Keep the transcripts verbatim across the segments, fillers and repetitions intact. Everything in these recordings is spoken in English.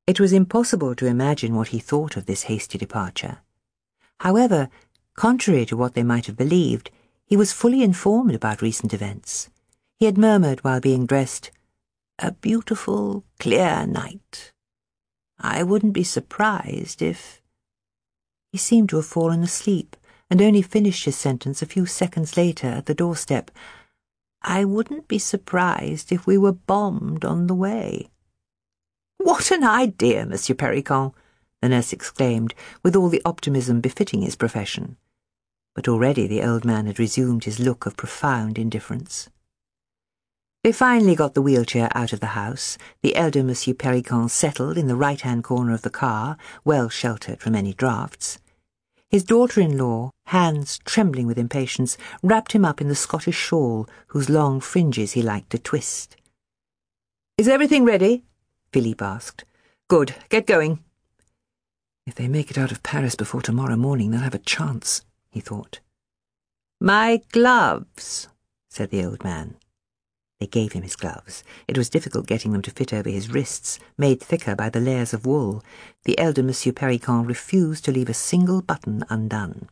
It was impossible to imagine what he thought of this hasty departure. However, contrary to what they might have believed, he was fully informed about recent events. He had murmured while being dressed, "A beautiful, clear night. I wouldn't be surprised if—" He seemed to have fallen asleep, and only finished his sentence a few seconds later at the doorstep. "I wouldn't be surprised if we were bombed on the way." "What an idea, Monsieur Perricon!" the nurse exclaimed, with all the optimism befitting his profession. But already the old man had resumed his look of profound indifference. They finally got the wheelchair out of the house, the elder Monsieur Perricon settled in the right-hand corner of the car, well sheltered from any draughts. His daughter-in-law, hands trembling with impatience, wrapped him up in the Scottish shawl whose long fringes he liked to twist. "Is everything ready?" Philippe asked. "Good. Get going." "If they make it out of Paris before tomorrow morning, they'll have a chance," he thought. "My gloves," said the old man. They gave him his gloves. It was difficult getting them to fit over his wrists, made thicker by the layers of wool. The elder Monsieur Perricon refused to leave a single button undone.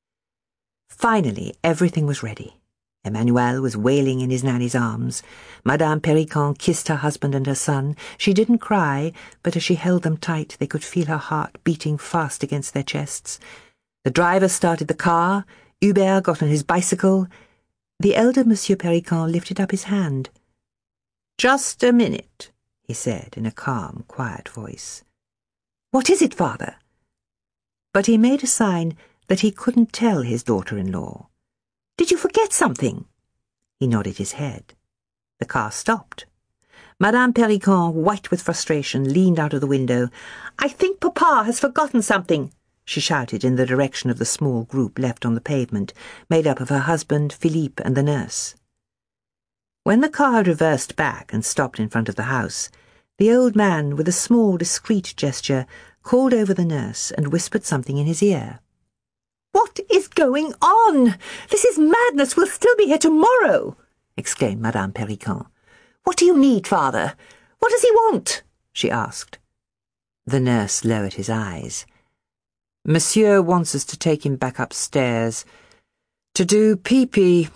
Finally, everything was ready. Emmanuel was wailing in his nanny's arms. Madame Perricon kissed her husband and her son. She didn't cry, but as she held them tight, they could feel her heart beating fast against their chests. The driver started the car. Hubert got on his bicycle. The elder Monsieur Perricon lifted up his hand. "Just a minute," he said in a calm, quiet voice. "What is it, father?" But he made a sign that he couldn't tell his daughter-in-law. "Did you forget something?" He nodded his head. The car stopped. Madame Perricon, white with frustration, leaned out of the window. "I think Papa has forgotten something," she shouted in the direction of the small group left on the pavement, made up of her husband, Philippe, and the nurse. When the car had reversed back and stopped in front of the house, the old man, with a small, discreet gesture, called over the nurse and whispered something in his ear. "What is going on? This is madness. We'll still be here tomorrow," exclaimed Madame Perricon. "What do you need, father? What does he want?" she asked. The nurse lowered his eyes. "Monsieur wants us to take him back upstairs to do pee-pee."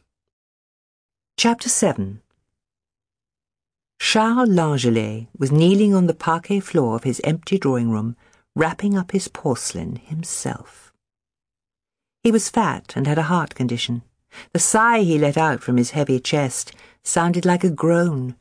Chapter seven. Charles Langelet was kneeling on the parquet floor of his empty drawing-room, wrapping up his porcelain himself. He was fat and had a heart condition. The sigh he let out from his heavy chest sounded like a groan.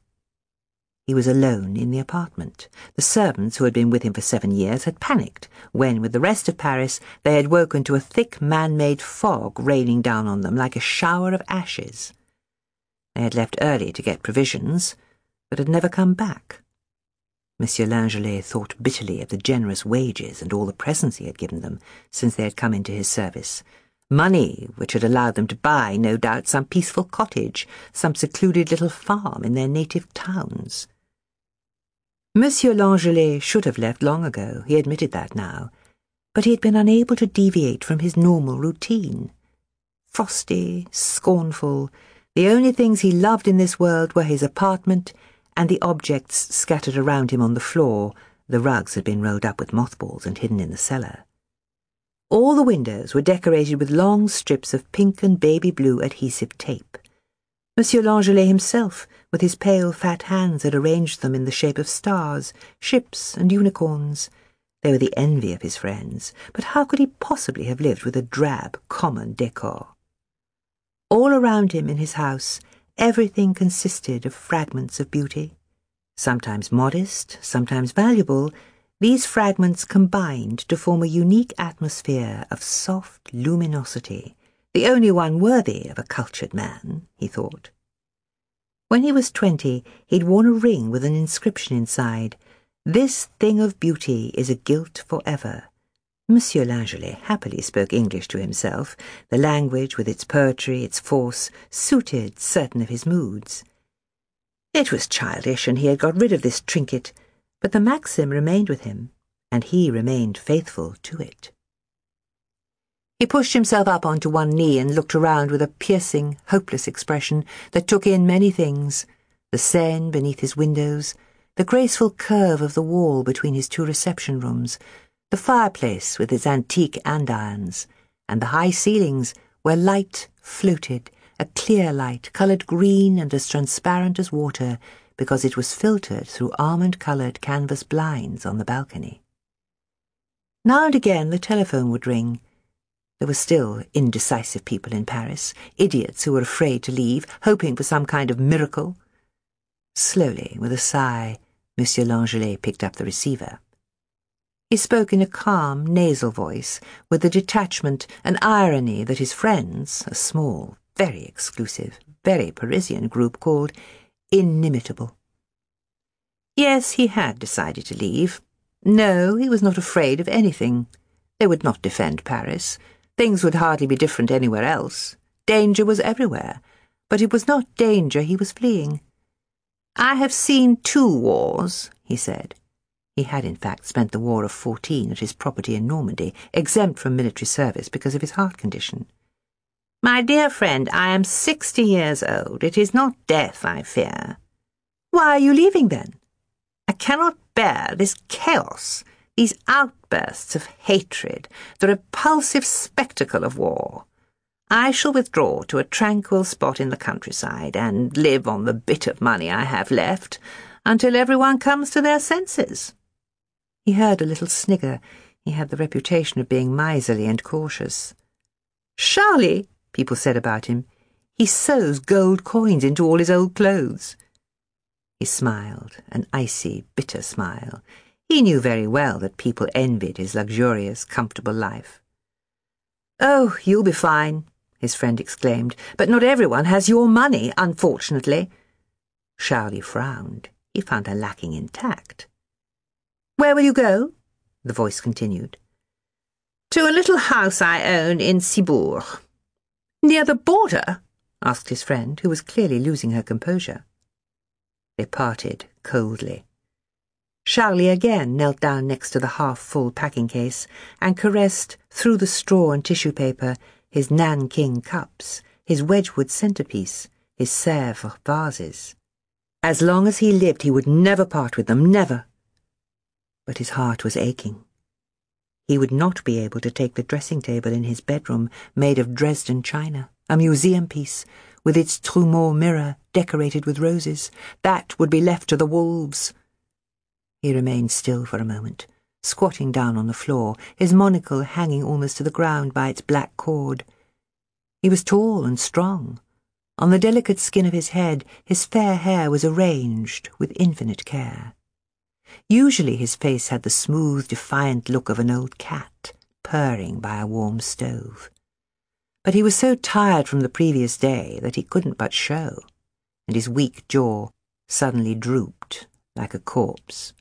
He was alone in the apartment. The servants, who had been with him for seven years, had panicked when, with the rest of Paris, they had woken to a thick man-made fog raining down on them like a shower of ashes. They had left early to get provisions, but had never come back. Monsieur Langelet thought bitterly of the generous wages and all the presents he had given them since they had come into his service. Money which had allowed them to buy, no doubt, some peaceful cottage, some secluded little farm in their native towns. Monsieur Langelet should have left long ago, he admitted that now, but he had been unable to deviate from his normal routine. Frosty, scornful, the only things he loved in this world were his apartment and the objects scattered around him on the floor. The rugs had been rolled up with mothballs and hidden in the cellar. All the windows were decorated with long strips of pink and baby blue adhesive tape. Monsieur Langelet himself, with his pale fat hands, had arranged them in the shape of stars, ships, and unicorns. They were the envy of his friends, but how could he possibly have lived with a drab, common decor? All around him in his house, everything consisted of fragments of beauty. Sometimes modest, sometimes valuable, these fragments combined to form a unique atmosphere of soft luminosity, the only one worthy of a cultured man, he thought. When he was twenty, he'd worn a ring with an inscription inside, "This thing of beauty is a gilt forever." Monsieur Langelet happily spoke English to himself. The language, with its poetry, its force, suited certain of his moods. It was childish, and he had got rid of this trinket, but the maxim remained with him, and he remained faithful to it. He pushed himself up onto one knee and looked around with a piercing, hopeless expression that took in many things: the Seine beneath his windows, the graceful curve of the wall between his two reception rooms, the fireplace with its antique andirons, and the high ceilings where light floated, a clear light, coloured green and as transparent as water, because it was filtered through almond-coloured canvas blinds on the balcony. Now and again the telephone would ring. There were still indecisive people in Paris, idiots who were afraid to leave, hoping for some kind of miracle. Slowly, with a sigh, Monsieur Langelet picked up the receiver. He spoke in a calm, nasal voice, with the detachment and irony that his friends, a small, very exclusive, very Parisian group, called inimitable. Yes, he had decided to leave. No, he was not afraid of anything. They would not defend Paris. Things would hardly be different anywhere else. Danger was everywhere, but it was not danger he was fleeing. "I have seen two wars," he said. He had in fact spent the War of fourteen at his property in Normandy, exempt from military service because of his heart condition. "My dear friend, I am sixty years old. It is not death I fear." "Why are you leaving, then?" "I cannot bear this chaos, these outbursts of hatred, the repulsive spectacle of war. I shall withdraw to a tranquil spot in the countryside and live on the bit of money I have left until everyone comes to their senses." He heard a little snigger. He had the reputation of being miserly and cautious. "Charlie," people said about him, "he sews gold coins into all his old clothes." He smiled, an icy, bitter smile. He knew very well that people envied his luxurious, comfortable life. "Oh, you'll be fine," his friend exclaimed, "but not everyone has your money, unfortunately." Charlie frowned. He found her lacking in tact. "Where will you go?" the voice continued. "To a little house I own in Cibourg." "Near the border?" asked his friend, who was clearly losing her composure. They parted coldly. Charlie again knelt down next to the half-full packing-case and caressed, through the straw and tissue paper, his Nanking cups, his Wedgwood centrepiece, his Sèvres vases. As long as he lived, he would never part with them, never. But his heart was aching. He would not be able to take the dressing-table in his bedroom, made of Dresden china, a museum piece, with its Trumeau mirror decorated with roses. That would be left to the wolves. He remained still for a moment, squatting down on the floor, his monocle hanging almost to the ground by its black cord. He was tall and strong. On the delicate skin of his head, his fair hair was arranged with infinite care. Usually his face had the smooth, defiant look of an old cat, purring by a warm stove. But he was so tired from the previous day that he couldn't but show, and his weak jaw suddenly drooped like a corpse.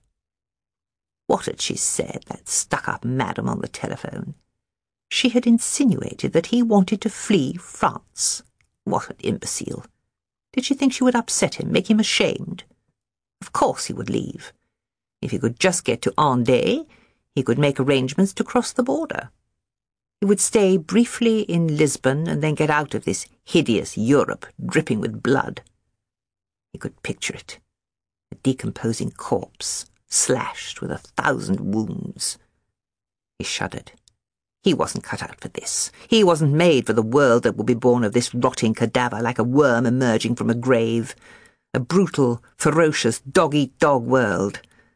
What had she said, that stuck-up madam on the telephone? She had insinuated that he wanted to flee France. What an imbecile! Did she think she would upset him, make him ashamed? Of course he would leave. If he could just get to Andé, he could make arrangements to cross the border. He would stay briefly in Lisbon and then get out of this hideous Europe dripping with blood. He could picture it, a decomposing corpse, slashed with a thousand wounds. He shuddered. He wasn't cut out for this. He wasn't made for the world that would be born of this rotting cadaver like a worm emerging from a grave. A brutal, ferocious, dog-eat-dog world.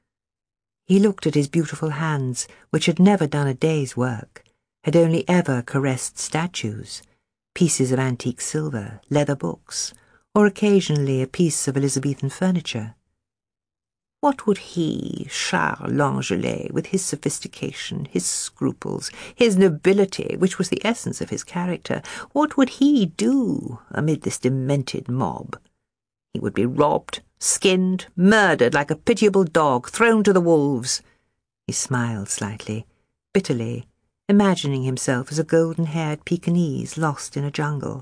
He looked at his beautiful hands, which had never done a day's work, had only ever caressed statues, pieces of antique silver, leather books, or occasionally a piece of Elizabethan furniture. What would he, Charles Langelet, with his sophistication, his scruples, his nobility, which was the essence of his character, what would he do amid this demented mob? He would be robbed, skinned, murdered like a pitiable dog, thrown to the wolves. He smiled slightly, bitterly, imagining himself as a golden-haired Pekingese lost in a jungle.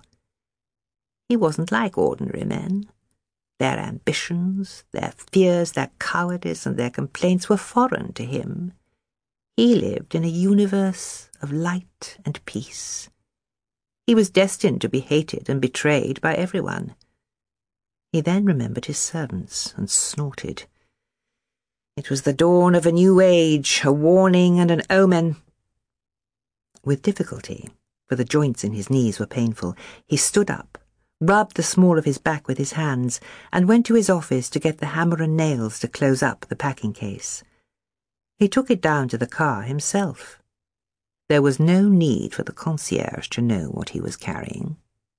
He wasn't like ordinary men. Their ambitions, their fears, their cowardice, and their complaints were foreign to him. He lived in a universe of light and peace. He was destined to be hated and betrayed by everyone. He then remembered his servants and snorted. It was the dawn of a new age, a warning and an omen. With difficulty, for the joints in his knees were painful, he stood up, rubbed the small of his back with his hands, and went to his office to get the hammer and nails to close up the packing case. He took it down to the car himself. There was no need for the concierge to know what he was carrying.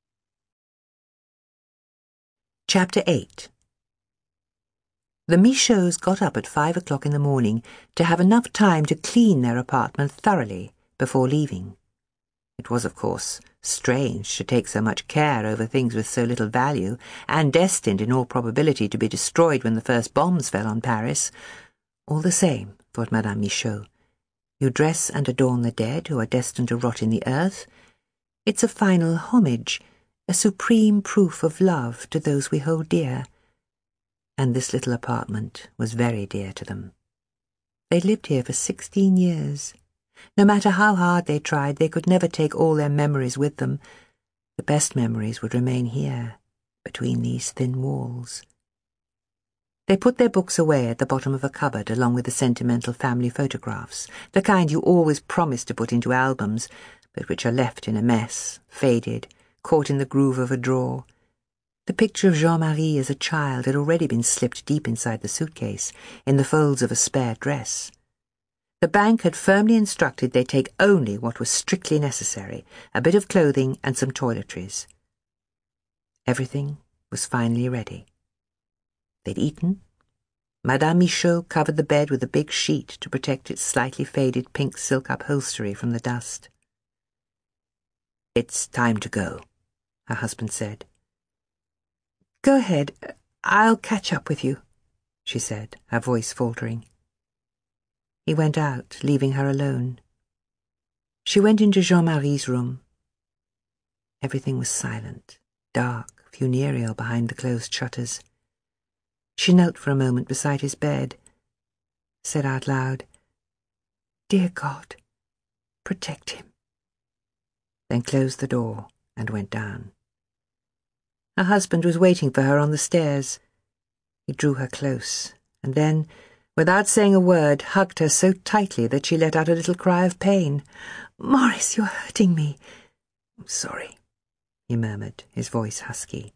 Chapter eight. The Michauds got up at five o'clock in the morning to have enough time to clean their apartment thoroughly before leaving. It was, of course, strange to take so much care over things with so little value, and destined in all probability to be destroyed when the first bombs fell on Paris. All the same, thought Madame Michaud, you dress and adorn the dead who are destined to rot in the earth. It's a final homage, a supreme proof of love to those we hold dear. And this little apartment was very dear to them. They'd lived here for sixteen years. No matter how hard they tried, they could never take all their memories with them. The best memories would remain here, between these thin walls. They put their books away at the bottom of a cupboard along with the sentimental family photographs, the kind you always promise to put into albums, but which are left in a mess, faded, caught in the groove of a drawer. The picture of Jean-Marie as a child had already been slipped deep inside the suitcase, in the folds of a spare dress. The bank had firmly instructed they take only what was strictly necessary, a bit of clothing and some toiletries. Everything was finally ready. They'd eaten. Madame Michaud covered the bed with a big sheet to protect its slightly faded pink silk upholstery from the dust. "It's time to go," her husband said. "Go ahead. I'll catch up with you," she said, her voice faltering. He went out, leaving her alone. She went into Jean-Marie's room. Everything was silent, dark, funereal behind the closed shutters. She knelt for a moment beside his bed, said out loud, "Dear God, protect him," then closed the door and went down. Her husband was waiting for her on the stairs. He drew her close, and then, without saying a word, hugged her so tightly that she let out a little cry of pain. "Maurice, you're hurting me." "I'm sorry," he murmured, his voice husky.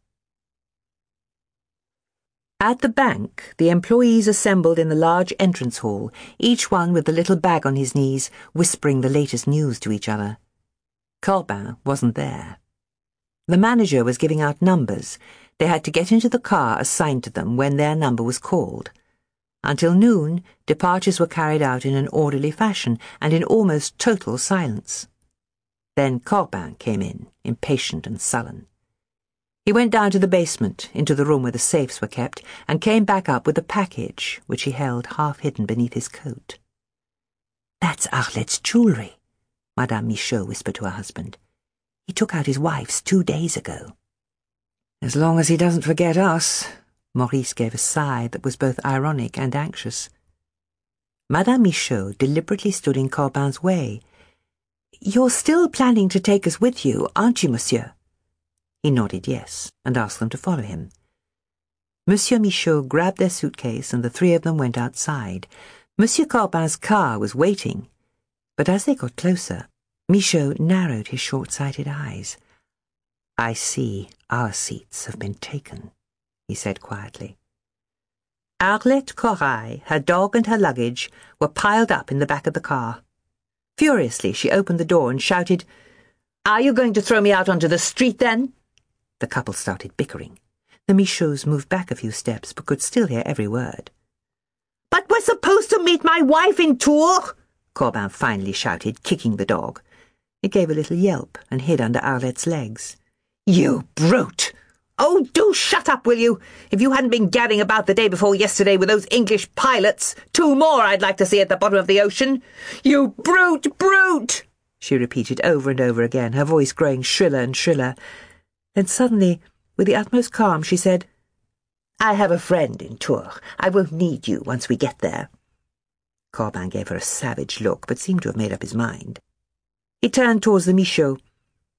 At the bank, the employees assembled in the large entrance hall, each one with a little bag on his knees, whispering the latest news to each other. Corbin wasn't there. The manager was giving out numbers. They had to get into the car assigned to them when their number was called. Until noon, departures were carried out in an orderly fashion and in almost total silence. Then Corbin came in, impatient and sullen. He went down to the basement, into the room where the safes were kept, and came back up with a package, which he held half hidden beneath his coat. "That's Arlette's jewellery," Madame Michaud whispered to her husband. "He took out his wife's two days ago." "As long as he doesn't forget us," Maurice gave a sigh that was both ironic and anxious. Madame Michaud deliberately stood in Corbin's way. "You're still planning to take us with you, aren't you, monsieur?" He nodded yes, and asked them to follow him. Monsieur Michaud grabbed their suitcase, and the three of them went outside. Monsieur Corbin's car was waiting, but as they got closer, Michaud narrowed his short-sighted eyes. "I see our seats have been taken," he said quietly. Arlette Corail, her dog and her luggage, were piled up in the back of the car. Furiously, she opened the door and shouted, "Are you going to throw me out onto the street, then?" The couple started bickering. The Michauds moved back a few steps, but could still hear every word. "But we're supposed to meet my wife in Tours!" Corbin finally shouted, kicking the dog. It gave a little yelp and hid under Arlette's legs. "You brute! Oh, do shut up, will you? If you hadn't been gadding about the day before yesterday with those English pilots, two more I'd like to see at the bottom of the ocean. You brute, brute!" she repeated over and over again, her voice growing shriller and shriller. Then suddenly, with the utmost calm, she said, "I have a friend in Tours. I won't need you once we get there." Corbin gave her a savage look, but seemed to have made up his mind. He turned towards the Michauds.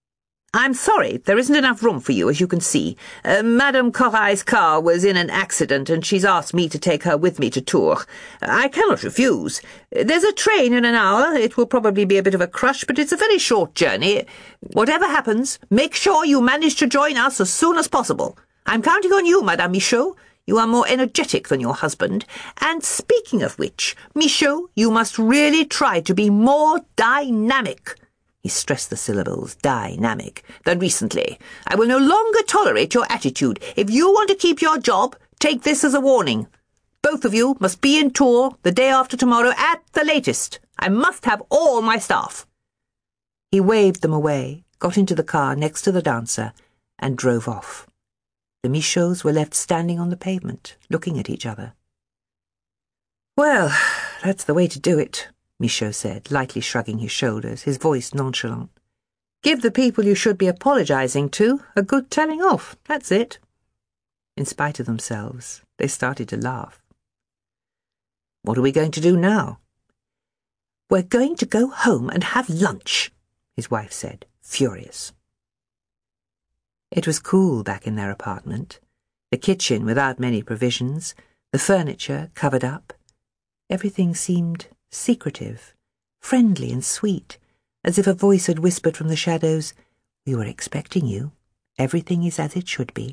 I'm sorry, there isn't enough room for you, as you can see. Uh, Madame Corrai's car was in an accident, and she's asked me to take her with me to Tours. I cannot refuse. There's a train in an hour. It will probably be a bit of a crush, but it's a very short journey. Whatever happens, make sure you manage to join us as soon as possible. I'm counting on you, Madame Michaud. You are more energetic than your husband. And speaking of which, Michaud, you must really try to be more dynamic. He stressed the syllables, dynamic, than recently. I will no longer tolerate your attitude. If you want to keep your job, take this as a warning. Both of you must be in Tours the day after tomorrow at the latest. I must have all my staff. He waved them away, got into the car next to the dancer, and drove off. The Michauds were left standing on the pavement, looking at each other. "Well, that's the way to do it," Michaud said, lightly shrugging his shoulders, his voice nonchalant. "Give the people you should be apologizing to a good telling off, that's it." In spite of themselves, they started to laugh. "What are we going to do now?" "We're going to go home and have lunch," his wife said, furious. It was cool back in their apartment, the kitchen without many provisions, the furniture covered up. Everything seemed secretive, friendly and sweet, as if a voice had whispered from the shadows, "We were expecting you. Everything is as it should be."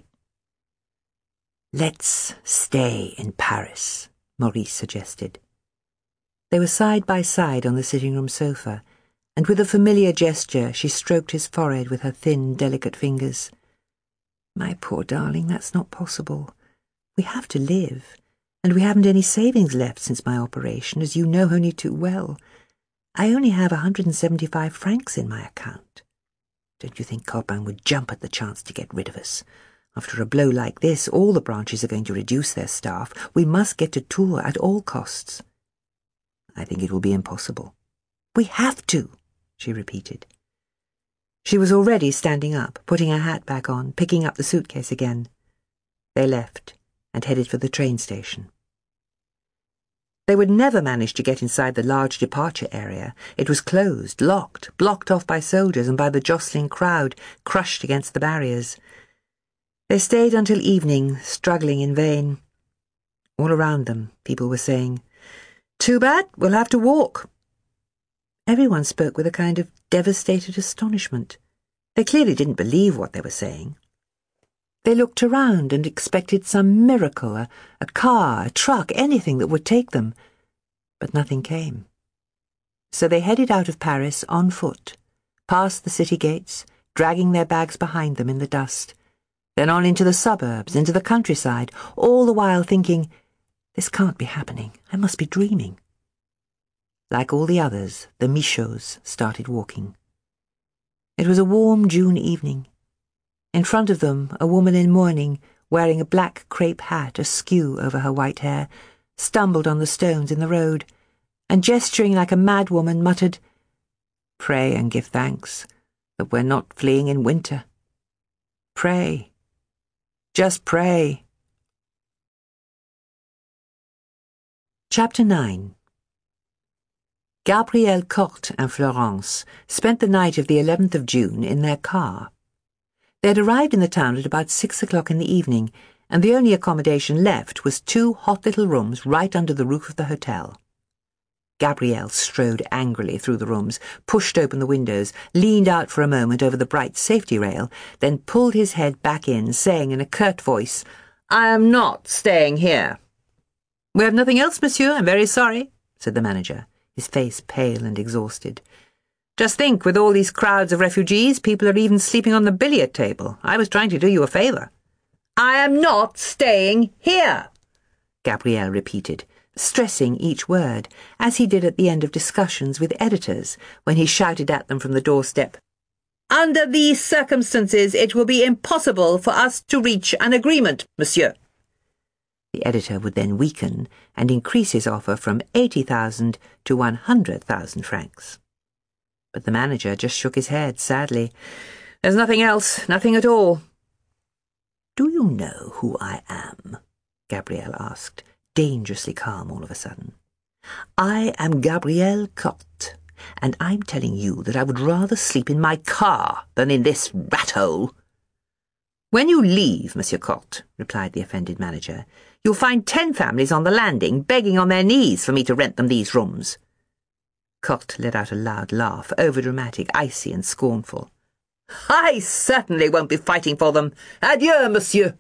"Let's stay in Paris," Maurice suggested. They were side by side on the sitting-room sofa, and with a familiar gesture she stroked his forehead with her thin, delicate fingers. "My poor darling, that's not possible. We have to live. And we haven't any savings left since my operation, as you know only too well. I only have a hundred and seventy-five francs in my account. Don't you think Copain would jump at the chance to get rid of us? After a blow like this, all the branches are going to reduce their staff. We must get to Tours at all costs." "I think it will be impossible." "We have to," she repeated. She was already standing up, putting her hat back on, picking up the suitcase again. They left and headed for the train station. They would never manage to get inside the large departure area. It was closed, locked, blocked off by soldiers and by the jostling crowd crushed against the barriers. They stayed until evening, struggling in vain. All around them, people were saying, "Too bad, we'll have to walk." Everyone spoke with a kind of devastated astonishment. They clearly didn't believe what they were saying. They looked around and expected some miracle, a, a car, a truck, anything that would take them. But nothing came. So they headed out of Paris on foot, past the city gates, dragging their bags behind them in the dust, then on into the suburbs, into the countryside, all the while thinking, "This can't be happening. I must be dreaming." Like all the others, the Michauds started walking. It was a warm June evening. In front of them, a woman in mourning, wearing a black crepe hat askew over her white hair, stumbled on the stones in the road, and gesturing like a madwoman muttered, "Pray and give thanks that we're not fleeing in winter. Pray. Just pray." Chapter nine. Gabrielle Cotte and Florence spent the night of the eleventh of June in their car. They had arrived in the town at about six o'clock in the evening, and the only accommodation left was two hot little rooms right under the roof of the hotel. Gabrielle strode angrily through the rooms, pushed open the windows, leaned out for a moment over the bright safety rail, then pulled his head back in, saying in a curt voice, "I am not staying here." "We have nothing else, monsieur. I'm very sorry," said the manager, his face pale and exhausted. "Just think, with all these crowds of refugees, people are even sleeping on the billiard table. I was trying to do you a favour." "I am not staying here," Gabrielle repeated, stressing each word, as he did at the end of discussions with editors when he shouted at them from the doorstep, "Under these circumstances, it will be impossible for us to reach an agreement, monsieur." The editor would then weaken and increase his offer from eighty thousand to one hundred thousand francs. But the manager just shook his head sadly. "There's nothing else, nothing at all." "Do you know who I am?" Gabrielle asked, dangerously calm all of a sudden. "I am Gabrielle Cotte, and I'm telling you that I would rather sleep in my car than in this rat-hole." "When you leave, Monsieur Cotte," replied the offended manager, "you'll find ten families on the landing begging on their knees for me to rent them these rooms." Cotte let out a loud laugh, overdramatic, icy and scornful. "I certainly won't be fighting for them. Adieu, monsieur."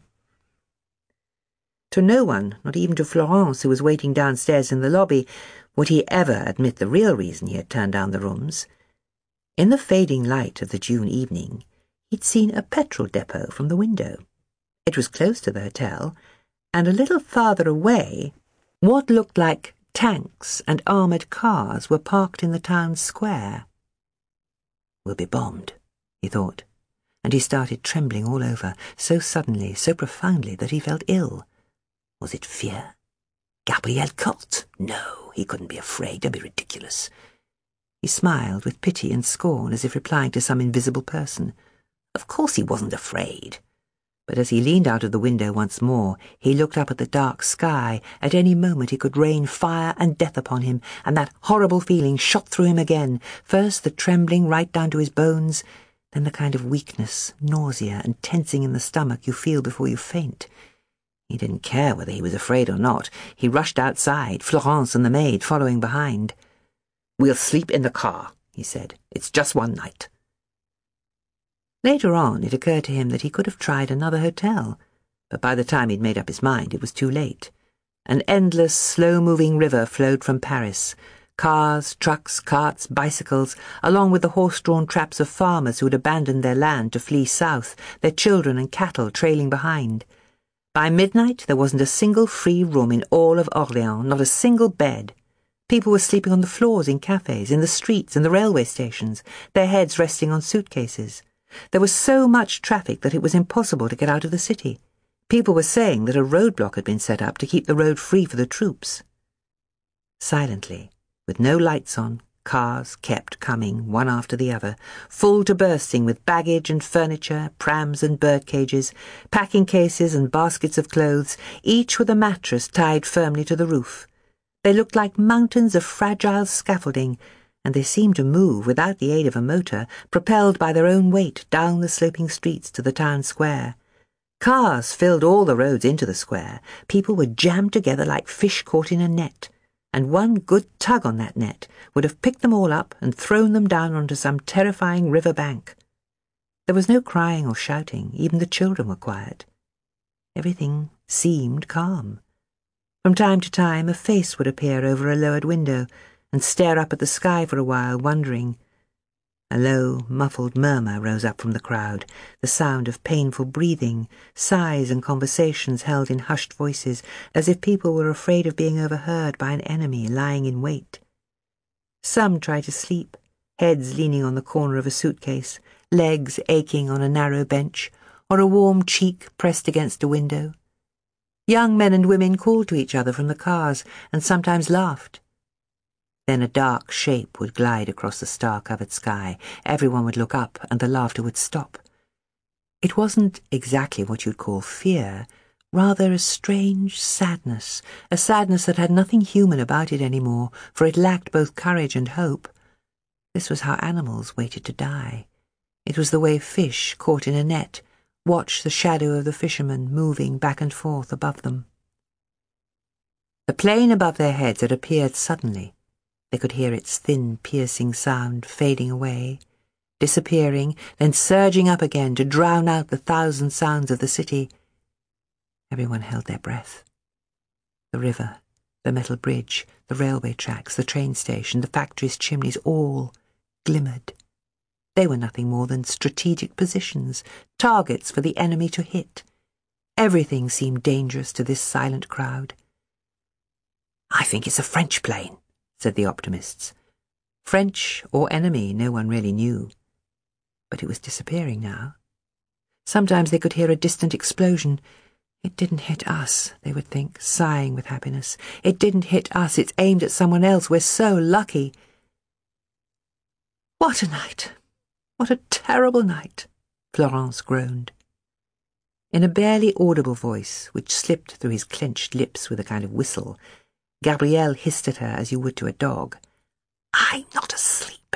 To no one, not even to Florence, who was waiting downstairs in the lobby, would he ever admit the real reason he had turned down the rooms. In the fading light of the June evening, he'd seen a petrol depot from the window. It was close to the hotel, and a little farther away, what looked like tanks and armoured cars were parked in the town square. "We'll be bombed," he thought, and he started trembling all over, so suddenly, so profoundly that he felt ill. Was it fear? Gabriel Cotte? No, he couldn't be afraid. Don't be ridiculous. He smiled with pity and scorn, as if replying to some invisible person. Of course he wasn't afraid. But as he leaned out of the window once more, he looked up at the dark sky. At any moment it could rain fire and death upon him, and that horrible feeling shot through him again, first the trembling right down to his bones, then the kind of weakness, nausea, and tensing in the stomach you feel before you faint. He didn't care whether he was afraid or not. He rushed outside, Florence and the maid following behind. "We'll sleep in the car," he said. "It's just one night." Later on, it occurred to him that he could have tried another hotel, but by the time he'd made up his mind, it was too late. An endless, slow-moving river flowed from Paris. Cars, trucks, carts, bicycles, along with the horse-drawn traps of farmers who had abandoned their land to flee south, their children and cattle trailing behind. By midnight, there wasn't a single free room in all of Orléans, not a single bed. People were sleeping on the floors in cafes, in the streets, and the railway stations, their heads resting on suitcases. There was so much traffic that it was impossible to get out of the city. People were saying that a roadblock had been set up to keep the road free for the troops. Silently, with no lights on, cars kept coming, one after the other, full to bursting with baggage and furniture, prams and bird cages, packing cases and baskets of clothes, each with a mattress tied firmly to the roof. They looked like mountains of fragile scaffolding, and they seemed to move without the aid of a motor, propelled by their own weight down the sloping streets to the town square. Cars filled all the roads into the square. People were jammed together like fish caught in a net, and one good tug on that net would have picked them all up and thrown them down onto some terrifying river bank. There was no crying or shouting. Even the children were quiet. Everything seemed calm. From time to time a face would appear over a lowered window and stare up at the sky for a while, wondering. A low, muffled murmur rose up from the crowd, the sound of painful breathing, sighs and conversations held in hushed voices, as if people were afraid of being overheard by an enemy lying in wait. Some tried to sleep, heads leaning on the corner of a suitcase, legs aching on a narrow bench, or a warm cheek pressed against a window. Young men and women called to each other from the cars, and sometimes laughed. Then a dark shape would glide across the star-covered sky. Everyone would look up, and the laughter would stop. It wasn't exactly what you'd call fear, rather a strange sadness, a sadness that had nothing human about it any more, for it lacked both courage and hope. This was how animals waited to die. It was the way fish, caught in a net, watch the shadow of the fisherman moving back and forth above them. The plane above their heads had appeared suddenly. They could hear its thin, piercing sound fading away, disappearing, then surging up again to drown out the thousand sounds of the city. Everyone held their breath. The river, the metal bridge, the railway tracks, the train station, the factories' chimneys, all glimmered. They were nothing more than strategic positions, targets for the enemy to hit. Everything seemed dangerous to this silent crowd. "I think it's a French plane," said the optimists. French or enemy, no one really knew. But it was disappearing now. Sometimes they could hear a distant explosion. It didn't hit us, they would think, sighing with happiness. It didn't hit us, it's aimed at someone else. We're so lucky. What a night! What a terrible night! Florence groaned. In a barely audible voice, which slipped through his clenched lips with a kind of whistle, Gabrielle hissed at her as you would to a dog. "I'm not asleep.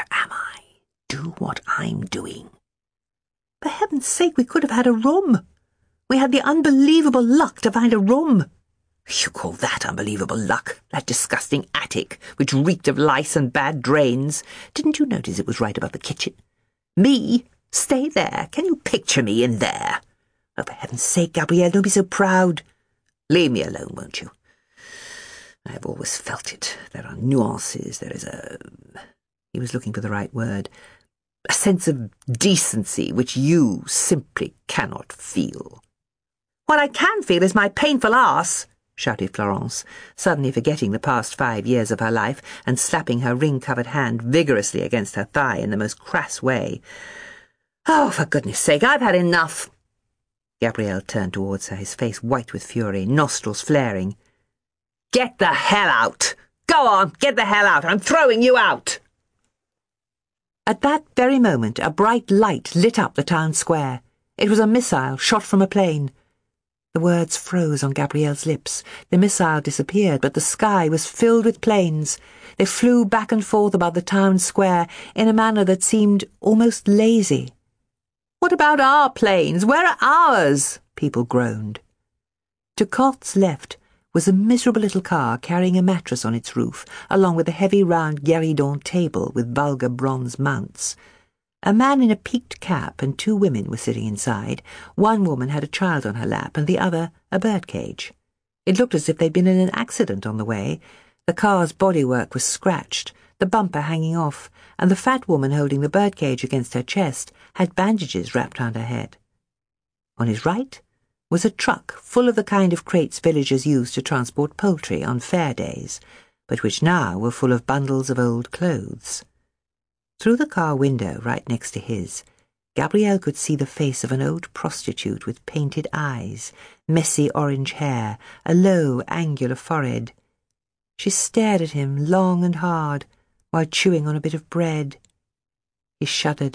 I'm doing. For heaven's sake, we could have had a room. We had the unbelievable luck to find a room. You call that unbelievable luck? That disgusting attic, which reeked of lice and bad drains. Didn't you notice it was right above the kitchen? Me? Stay there. Can you picture me in there? Oh, for heaven's sake, Gabrielle, don't be so proud. Leave me alone, won't you? I have always felt it. There are nuances. There is a... He was looking for the right word. A sense of decency which you simply cannot feel. What I can feel is my painful arse, shouted Florence, suddenly forgetting the past five years of her life and slapping her ring-covered hand vigorously against her thigh in the most crass way. Oh, for goodness sake, I've had enough. Gabrielle turned towards her, his face white with fury, nostrils flaring. Get the hell out! Go on, get the hell out! I'm throwing you out! At that very moment, a bright light lit up the town square. It was a missile shot from a plane. The words froze on Gabrielle's lips. The missile disappeared, but the sky was filled with planes. They flew back and forth above the town square in a manner that seemed almost lazy. What about our planes? Where are ours? People groaned. To Cott's left was a miserable little car carrying a mattress on its roof, along with a heavy round guéridon table with vulgar bronze mounts. A man in a peaked cap and two women were sitting inside. One woman had a child on her lap and the other a birdcage. It looked as if they'd been in an accident on the way. The car's bodywork was scratched, the bumper hanging off, and the fat woman holding the birdcage against her chest had bandages wrapped round her head. On his right was a truck full of the kind of crates villagers used to transport poultry on fair days, but which now were full of bundles of old clothes. Through the car window right next to his, Gabrielle could see the face of an old prostitute with painted eyes, messy orange hair, a low, angular forehead. She stared at him long and hard while chewing on a bit of bread. He shuddered.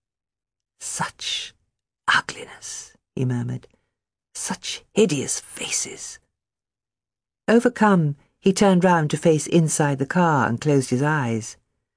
Such ugliness, he murmured. Such hideous faces. Overcome, he turned round to face inside the car and closed his eyes.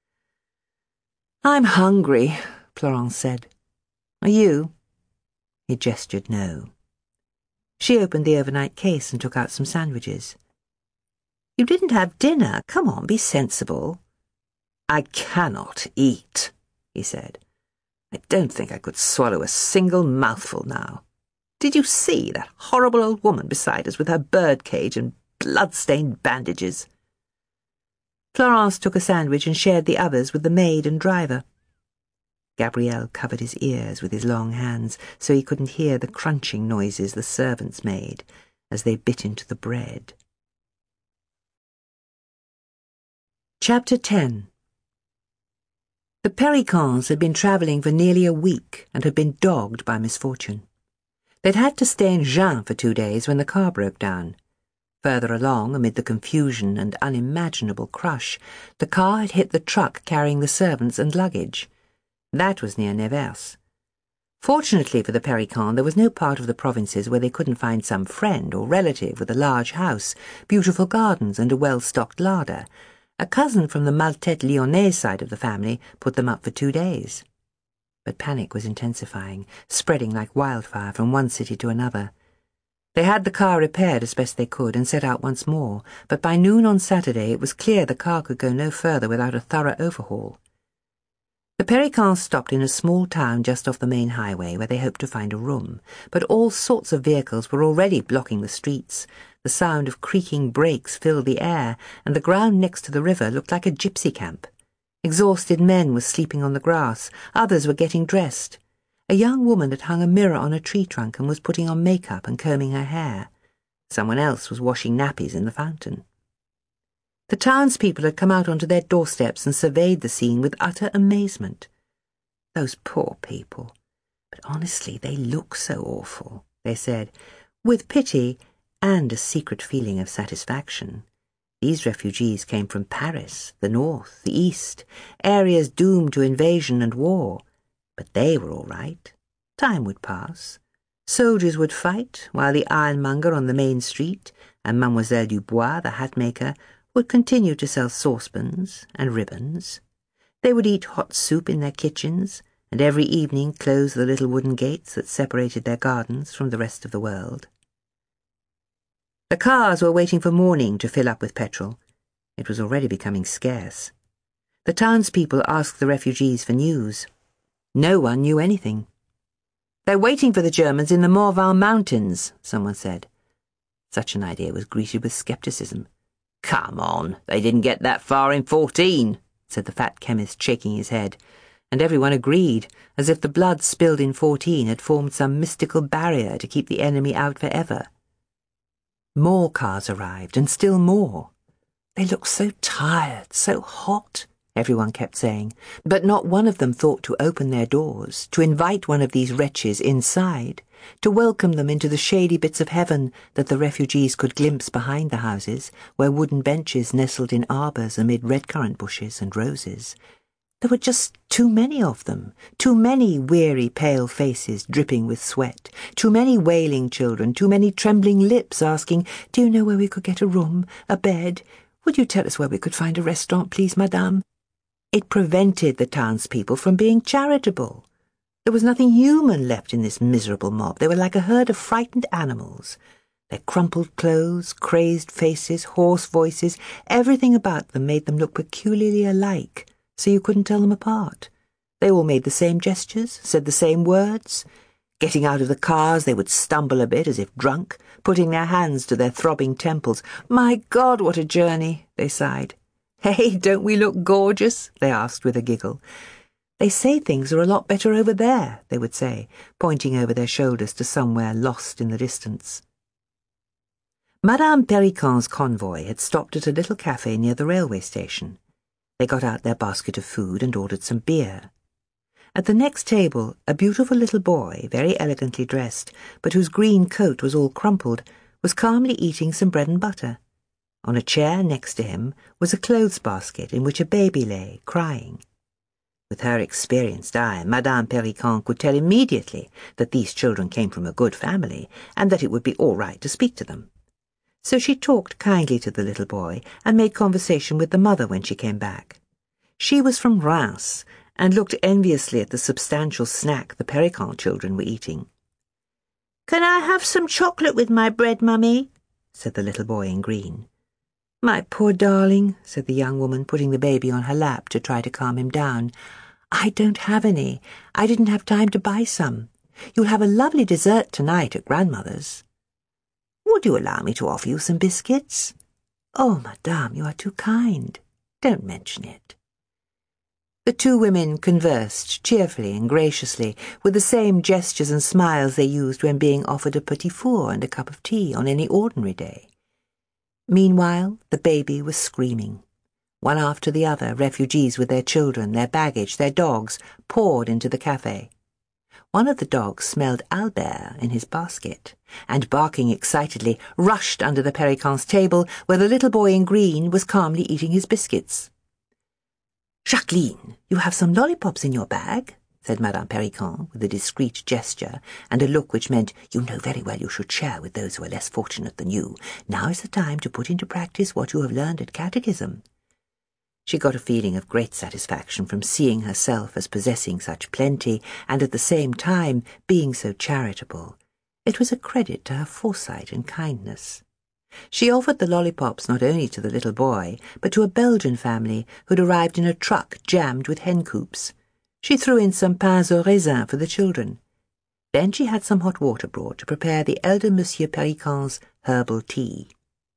I'm hungry, Florence said. Are you? He gestured no. She opened the overnight case and took out some sandwiches. You didn't have dinner. Come on, be sensible. I cannot eat, he said. I don't think I could swallow a single mouthful now. Did you see that horrible old woman beside us with her birdcage and blood-stained bandages? Florence took a sandwich and shared the others with the maid and driver. Gabrielle covered his ears with his long hands so he couldn't hear the crunching noises the servants made as they bit into the bread. Chapter ten. The Perricons had been travelling for nearly a week and had been dogged by misfortune. They'd had to stay in Jeun for two days when the car broke down. Further along, amid the confusion and unimaginable crush, the car had hit the truck carrying the servants and luggage. That was near Nevers. Fortunately for the Perricons, there was no part of the provinces where they couldn't find some friend or relative with a large house, beautiful gardens and a well-stocked larder. A cousin from the Maltais Lyonnais side of the family put them up for two days. But panic was intensifying, spreading like wildfire from one city to another. They had the car repaired as best they could and set out once more, but by noon on Saturday it was clear the car could go no further without a thorough overhaul. The Perricons stopped in a small town just off the main highway where they hoped to find a room, but all sorts of vehicles were already blocking the streets. The sound of creaking brakes filled the air, and the ground next to the river looked like a gypsy camp. Exhausted men were sleeping on the grass, others were getting dressed. A young woman had hung a mirror on a tree trunk and was putting on makeup and combing her hair. Someone else was washing nappies in the fountain. The townspeople had come out onto their doorsteps and surveyed the scene with utter amazement. Those poor people. But honestly, they look so awful, they said, with pity and a secret feeling of satisfaction. These refugees came from Paris, the north, the east, areas doomed to invasion and war. But they were all right. Time would pass. Soldiers would fight, while the ironmonger on the main street and Mademoiselle Dubois, the hatmaker, would continue to sell saucepans and ribbons. They would eat hot soup in their kitchens and every evening closed the little wooden gates that separated their gardens from the rest of the world. The cars were waiting for morning to fill up with petrol. It was already becoming scarce. The townspeople asked the refugees for news. No one knew anything. "They're waiting for the Germans in the Morval Mountains," someone said. Such an idea was greeted with scepticism. "Come on, they didn't get that far in fourteen," said the fat chemist, shaking his head, and everyone agreed, as if the blood spilled in fourteen had formed some mystical barrier to keep the enemy out forever. More cars arrived, and still more. "They look so tired, so hot," everyone kept saying, but not one of them thought to open their doors, to invite one of these wretches inside, to welcome them into the shady bits of heaven that the refugees could glimpse behind the houses, where wooden benches nestled in arbours amid red-currant bushes and roses. There were just too many of them, too many weary, pale faces dripping with sweat, too many wailing children, too many trembling lips asking, "Do you know where we could get a room, a bed? Would you tell us where we could find a restaurant, please, madame?" It prevented the townspeople from being charitable. There was nothing human left in this miserable mob. They were like a herd of frightened animals. Their crumpled clothes, crazed faces, hoarse voices, everything about them made them look peculiarly alike, so you couldn't tell them apart. They all made the same gestures, said the same words. Getting out of the cars, they would stumble a bit as if drunk, putting their hands to their throbbing temples. "My God, what a journey!" they sighed. "Hey, don't we look gorgeous?" they asked with a giggle. "They say things are a lot better over there," they would say, pointing over their shoulders to somewhere lost in the distance. Madame Perican's convoy had stopped at a little cafe near the railway station. They got out their basket of food and ordered some beer. At the next table, a beautiful little boy, very elegantly dressed, but whose green coat was all crumpled, was calmly eating some bread and butter. On a chair next to him was a clothes basket in which a baby lay, crying. With her experienced eye, Madame Perican could tell immediately that these children came from a good family, and that it would be all right to speak to them. So she talked kindly to the little boy and made conversation with the mother when she came back. She was from Reims and looked enviously at the substantial snack the Perican children were eating. "Can I have some chocolate with my bread, Mummy?" said the little boy in green. "My poor darling," said the young woman, putting the baby on her lap to try to calm him down. "I don't have any. I didn't have time to buy some. You'll have a lovely dessert tonight at grandmother's." "Would you allow me to offer you some biscuits?" "Oh, madame, you are too kind. Don't mention it." The two women conversed cheerfully and graciously, with the same gestures and smiles they used when being offered a petit four and a cup of tea on any ordinary day. Meanwhile, the baby was screaming. One after the other, refugees with their children, their baggage, their dogs, poured into the cafe. One of the dogs smelled Albert in his basket, and, barking excitedly, rushed under the Perican's table, where the little boy in green was calmly eating his biscuits. "Jacqueline, you have some lollipops in your bag," said Madame Perican, with a discreet gesture, and a look which meant, "You know very well you should share with those who are less fortunate than you. Now is the time to put into practice what you have learned at catechism." She got a feeling of great satisfaction from seeing herself as possessing such plenty, and at the same time being so charitable. It was a credit to her foresight and kindness. She offered the lollipops not only to the little boy, but to a Belgian family who'd arrived in a truck jammed with hen coops. She threw in some pains au raisin for the children. Then she had some hot water brought to prepare the elder Monsieur Perican's herbal tea.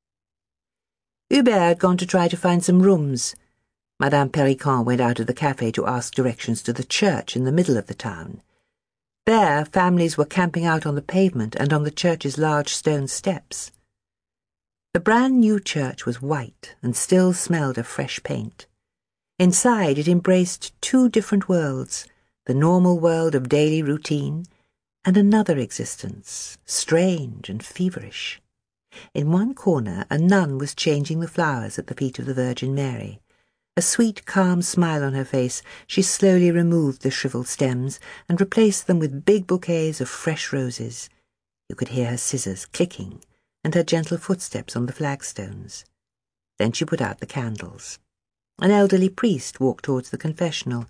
Hubert had gone to try to find some rooms. Madame Perican went out of the cafe to ask directions to the church in the middle of the town. There, families were camping out on the pavement and on the church's large stone steps. The brand-new church was white and still smelled of fresh paint. Inside it embraced two different worlds, the normal world of daily routine and another existence, strange and feverish. In one corner a nun was changing the flowers at the feet of the Virgin Mary. A sweet, calm smile on her face, she slowly removed the shriveled stems and replaced them with big bouquets of fresh roses. You could hear her scissors clicking and her gentle footsteps on the flagstones. Then she put out the candles. An elderly priest walked towards the confessional.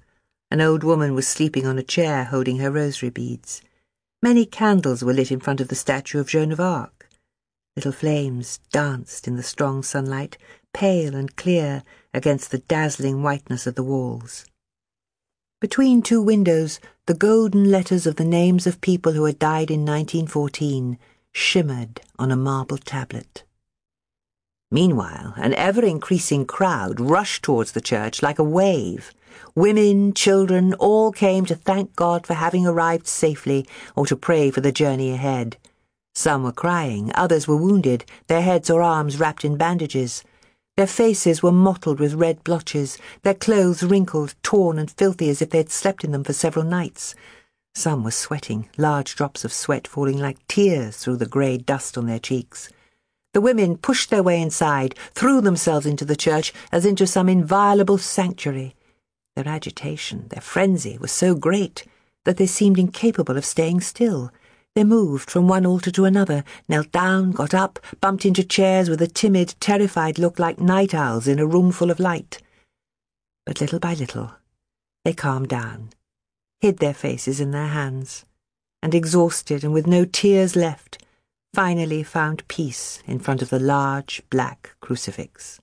An old woman was sleeping on a chair holding her rosary beads. Many candles were lit in front of the statue of Joan of Arc. Little flames danced in the strong sunlight, pale and clear against the dazzling whiteness of the walls. Between two windows, the golden letters of the names of people who had died in nineteen fourteen shimmered on a marble tablet. Meanwhile, an ever-increasing crowd rushed towards the church like a wave. Women, children, all came to thank God for having arrived safely or to pray for the journey ahead. Some were crying, others were wounded, their heads or arms wrapped in bandages. Their faces were mottled with red blotches, their clothes wrinkled, torn and filthy as if they had slept in them for several nights. Some were sweating, large drops of sweat falling like tears through the grey dust on their cheeks. The women pushed their way inside, threw themselves into the church as into some inviolable sanctuary. Their agitation, their frenzy, was so great that they seemed incapable of staying still. They moved from one altar to another, knelt down, got up, bumped into chairs with a timid, terrified look like night owls in a room full of light. But little by little, they calmed down, hid their faces in their hands, and exhausted and with no tears left, finally found peace in front of the large black crucifix.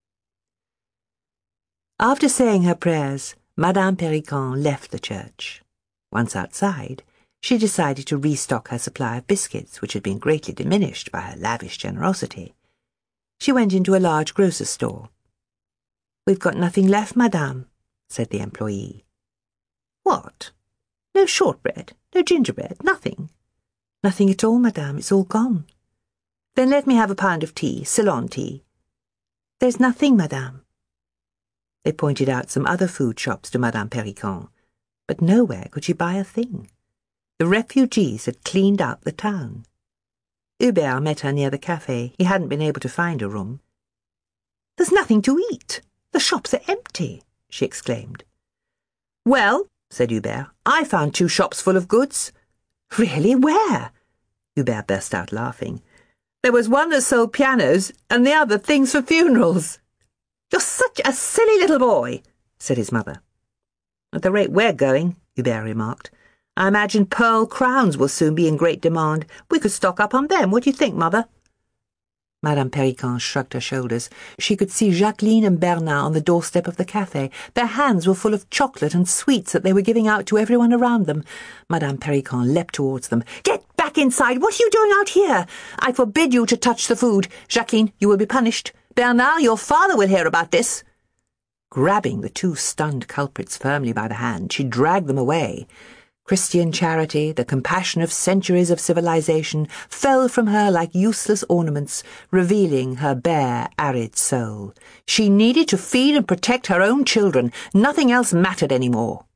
After saying her prayers, Madame Pericon left the church. Once outside, she decided to restock her supply of biscuits, which had been greatly diminished by her lavish generosity. She went into a large grocer's store. "We've got nothing left, madame," said the employee. "What? No shortbread, no gingerbread, nothing?" "Nothing at all, madame. It's all gone." "Then let me have a pound of tea, Ceylon tea." "There's nothing, madame." They pointed out some other food shops to Madame Pericon, but nowhere could she buy a thing. The refugees had cleaned out the town. Hubert met her near the cafe. He hadn't been able to find a room. "There's nothing to eat. The shops are empty," she exclaimed. "Well," said Hubert, "I found two shops full of goods." "Really? Where?" Hubert burst out laughing. "There was one that sold pianos, and the other things for funerals." "You're such a silly little boy," said his mother. "At the rate we're going," Hubert remarked, "I imagine pearl crowns will soon be in great demand. We could stock up on them. What do you think, Mother?" Madame Pericon shrugged her shoulders. She could see Jacqueline and Bernard on the doorstep of the cafe. Their hands were full of chocolate and sweets that they were giving out to everyone around them. Madame Pericon leapt towards them. "Get back inside! What are you doing out here? I forbid you to touch the food. Jacqueline, you will be punished. Bernard, your father will hear about this." Grabbing the two stunned culprits firmly by the hand, she dragged them away. Christian charity, the compassion of centuries of civilization, fell from her like useless ornaments, revealing her bare, arid soul. She needed to feed and protect her own children. Nothing else mattered any more.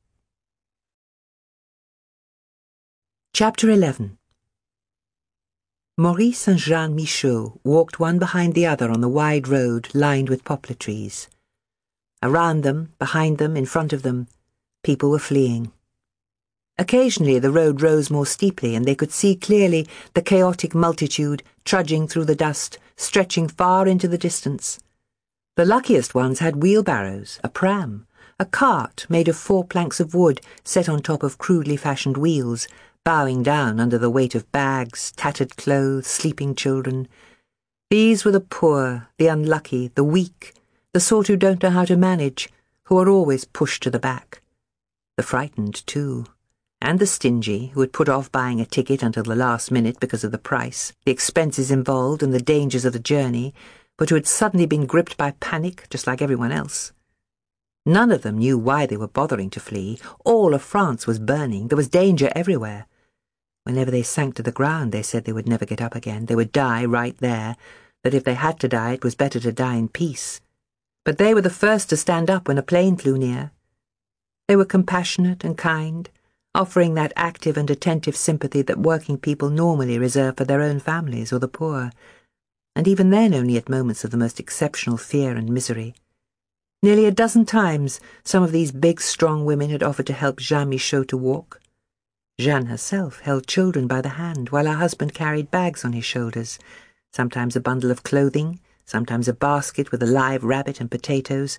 Chapter eleven. Maurice and Jeanne Michaud walked one behind the other on the wide road lined with poplar trees. Around them, behind them, in front of them, people were fleeing. Occasionally the road rose more steeply, and they could see clearly the chaotic multitude trudging through the dust, stretching far into the distance. The luckiest ones had wheelbarrows, a pram, a cart made of four planks of wood set on top of crudely fashioned wheels, bowing down under the weight of bags, tattered clothes, sleeping children. These were the poor, the unlucky, the weak, the sort who don't know how to manage, who are always pushed to the back. The frightened, too. And the stingy, who had put off buying a ticket until the last minute because of the price, the expenses involved and the dangers of the journey, but who had suddenly been gripped by panic, just like everyone else. None of them knew why they were bothering to flee. All of France was burning. There was danger everywhere. Whenever they sank to the ground, they said they would never get up again. They would die right there, that if they had to die, it was better to die in peace. But they were the first to stand up when a plane flew near. They were compassionate and kind, offering that active and attentive sympathy that working people normally reserve for their own families or the poor, and even then only at moments of the most exceptional fear and misery. Nearly a dozen times some of these big, strong women had offered to help Jeanne Michaud to walk. Jeanne herself held children by the hand while her husband carried bags on his shoulders, sometimes a bundle of clothing, sometimes a basket with a live rabbit and potatoes.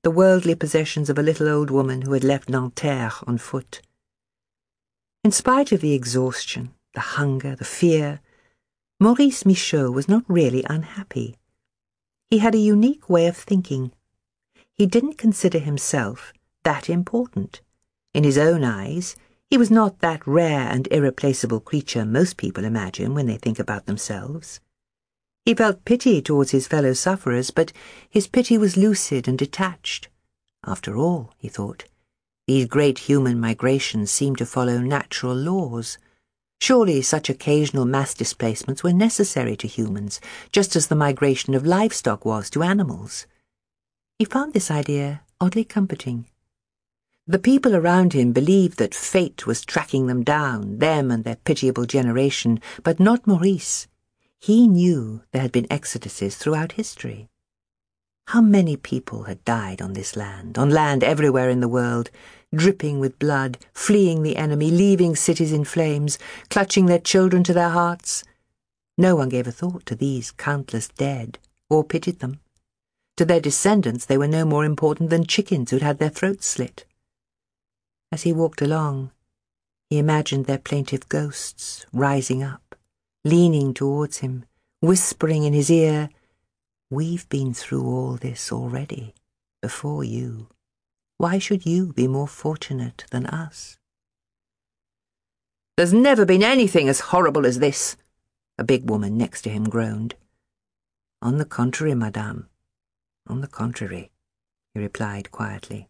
the worldly possessions of a little old woman who had left Nanterre on foot. In spite of the exhaustion, the hunger, the fear, Maurice Michaud was not really unhappy. He had a unique way of thinking. He didn't consider himself that important. In his own eyes, he was not that rare and irreplaceable creature most people imagine when they think about themselves. He felt pity towards his fellow sufferers, but his pity was lucid and detached. After all, he thought, these great human migrations seemed to follow natural laws. Surely such occasional mass displacements were necessary to humans, just as the migration of livestock was to animals. He found this idea oddly comforting. The people around him believed that fate was tracking them down, them and their pitiable generation, but not Maurice. He knew there had been exoduses throughout history. How many people had died on this land, on land everywhere in the world, dripping with blood, fleeing the enemy, leaving cities in flames, clutching their children to their hearts. No one gave a thought to these countless dead, or pitied them. To their descendants they were no more important than chickens who'd had their throats slit. As he walked along, he imagined their plaintive ghosts rising up, leaning towards him, whispering in his ear, "We've been through all this already, before you. Why should you be more fortunate than us?" "There's never been anything as horrible as this," a big woman next to him groaned. "On the contrary, madame, on the contrary," he replied quietly.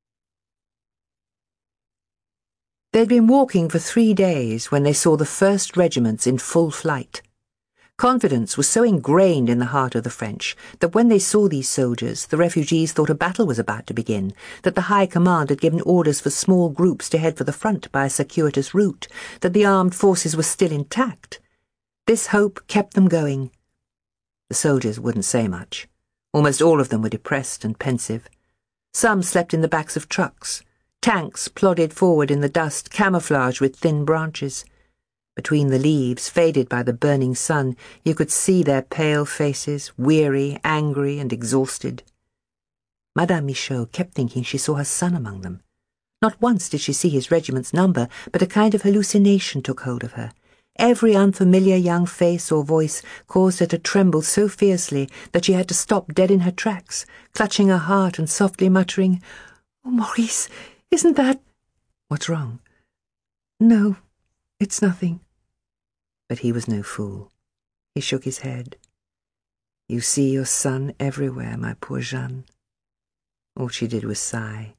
They'd been walking for three days when they saw the first regiments in full flight. Confidence was so ingrained in the heart of the French that when they saw these soldiers, the refugees thought a battle was about to begin, that the High Command had given orders for small groups to head for the front by a circuitous route, that the armed forces were still intact. This hope kept them going. The soldiers wouldn't say much. Almost all of them were depressed and pensive. Some slept in the backs of trucks. Tanks plodded forward in the dust, camouflaged with thin branches. Between the leaves, faded by the burning sun, you could see their pale faces, weary, angry, and exhausted. Madame Michaud kept thinking she saw her son among them. Not once did she see his regiment's number, but a kind of hallucination took hold of her. Every unfamiliar young face or voice caused her to tremble so fiercely that she had to stop dead in her tracks, clutching her heart and softly muttering, "Oh, Maurice, isn't that—" "What's wrong?" "No, it's nothing." But he was no fool. He shook his head. "You see your son everywhere, my poor Jeanne." All she did was sigh.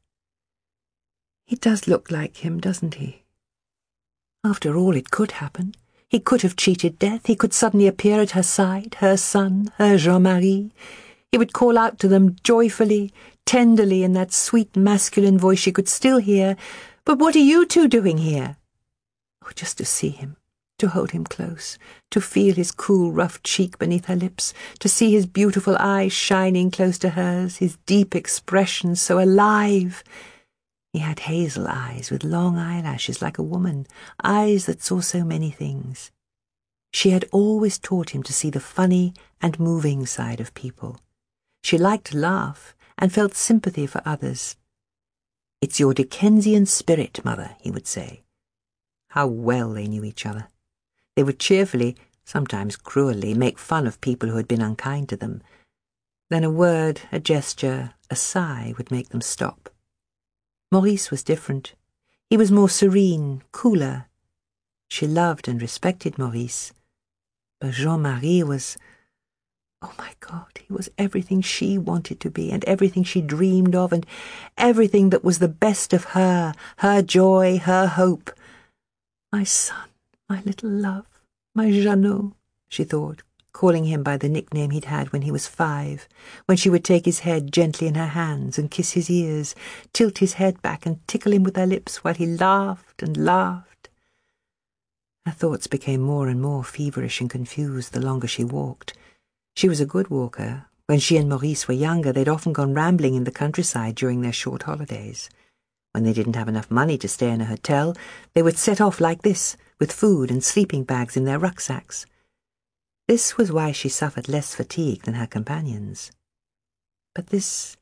"He does look like him, doesn't he? After all, it could happen. He could have cheated death. He could suddenly appear at her side, her son, her Jean-Marie. He would call out to them joyfully, tenderly, in that sweet masculine voice she could still hear, 'But what are you two doing here?' Oh, just to see him, to hold him close, to feel his cool, rough cheek beneath her lips, to see his beautiful eyes shining close to hers, his deep expression so alive. He had hazel eyes with long eyelashes like a woman, eyes that saw so many things. She had always taught him to see the funny and moving side of people. She liked to laugh and felt sympathy for others. 'It's your Dickensian spirit, mother,' he would say. How well they knew each other. They would cheerfully, sometimes cruelly, make fun of people who had been unkind to them. Then a word, a gesture, a sigh would make them stop. Maurice was different. He was more serene, cooler. She loved and respected Maurice. But Jean-Marie was... Oh, my God, he was everything she wanted to be, and everything she dreamed of, and everything that was the best of her, her joy, her hope. My son, my little love, my Jeannot, she thought, calling him by the nickname he'd had when he was five, when she would take his head gently in her hands and kiss his ears, tilt his head back and tickle him with her lips while he laughed and laughed. Her thoughts became more and more feverish and confused the longer she walked. She was a good walker. When she and Maurice were younger, they'd often gone rambling in the countryside during their short holidays. When they didn't have enough money to stay in a hotel, they would set off like this, with food and sleeping bags in their rucksacks. This was why she suffered less fatigue than her companions. But this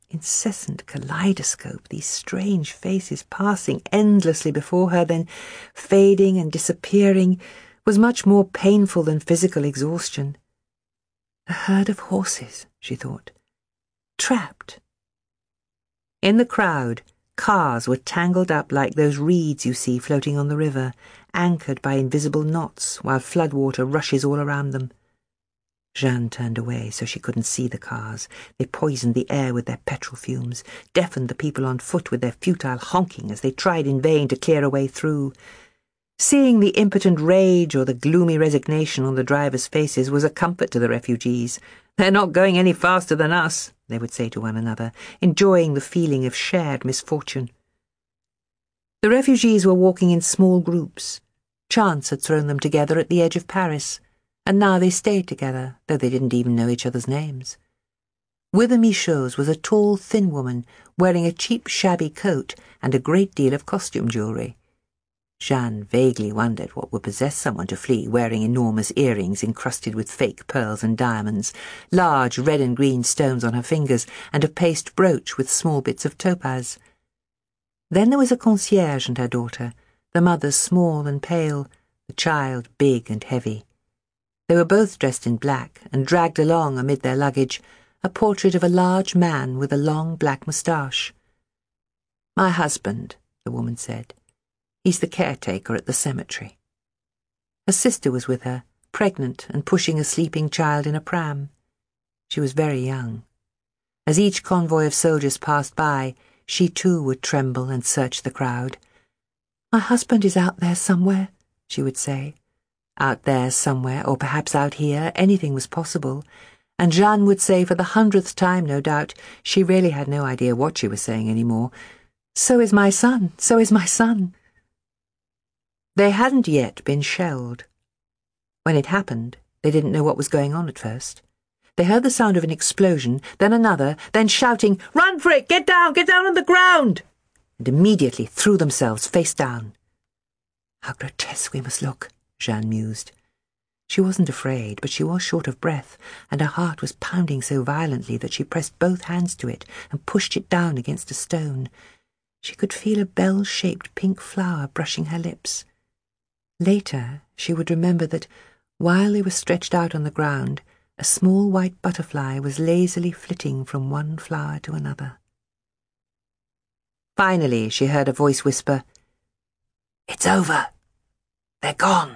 incessant kaleidoscope, these strange faces passing endlessly before her, then fading and disappearing, was much more painful than physical exhaustion. A herd of horses, she thought. Trapped. In the crowd, cars were tangled up like those reeds you see floating on the river, anchored by invisible knots while floodwater rushes all around them. Jeanne turned away so she couldn't see the cars. They poisoned the air with their petrol fumes, deafened the people on foot with their futile honking as they tried in vain to clear a way through. Seeing the impotent rage or the gloomy resignation on the drivers' faces was a comfort to the refugees. "They're not going any faster than us," they would say to one another, enjoying the feeling of shared misfortune. The refugees were walking in small groups. Chance had thrown them together at the edge of Paris, and now they stayed together, though they didn't even know each other's names. With the Michauds was a tall, thin woman wearing a cheap, shabby coat and a great deal of costume jewellery. Jeanne vaguely wondered what would possess someone to flee wearing enormous earrings encrusted with fake pearls and diamonds, large red and green stones on her fingers, and a paste brooch with small bits of topaz. Then there was a concierge and her daughter, the mother small and pale, the child big and heavy. They were both dressed in black and dragged along amid their luggage a portrait of a large man with a long black moustache. "My husband," the woman said. "He's the caretaker at the cemetery." Her sister was with her, pregnant and pushing a sleeping child in a pram. She was very young. As each convoy of soldiers passed by, she too would tremble and search the crowd. "My husband is out there somewhere," she would say. Out there somewhere, or perhaps out here, anything was possible, and Jeanne would say for the hundredth time, no doubt, she really had no idea what she was saying any more, "So is my son, so is my son." They hadn't yet been shelled. When it happened, they didn't know what was going on at first. They heard the sound of an explosion, then another, then shouting, "Run for it! Get down! Get down on the ground!" and immediately threw themselves face down. "How grotesque we must look," Jeanne mused. She wasn't afraid, but she was short of breath, and her heart was pounding so violently that she pressed both hands to it and pushed it down against a stone. She could feel a bell-shaped pink flower brushing her lips. Later, she would remember that, while they were stretched out on the ground, a small white butterfly was lazily flitting from one flower to another. Finally, she heard a voice whisper, "It's over. They're gone."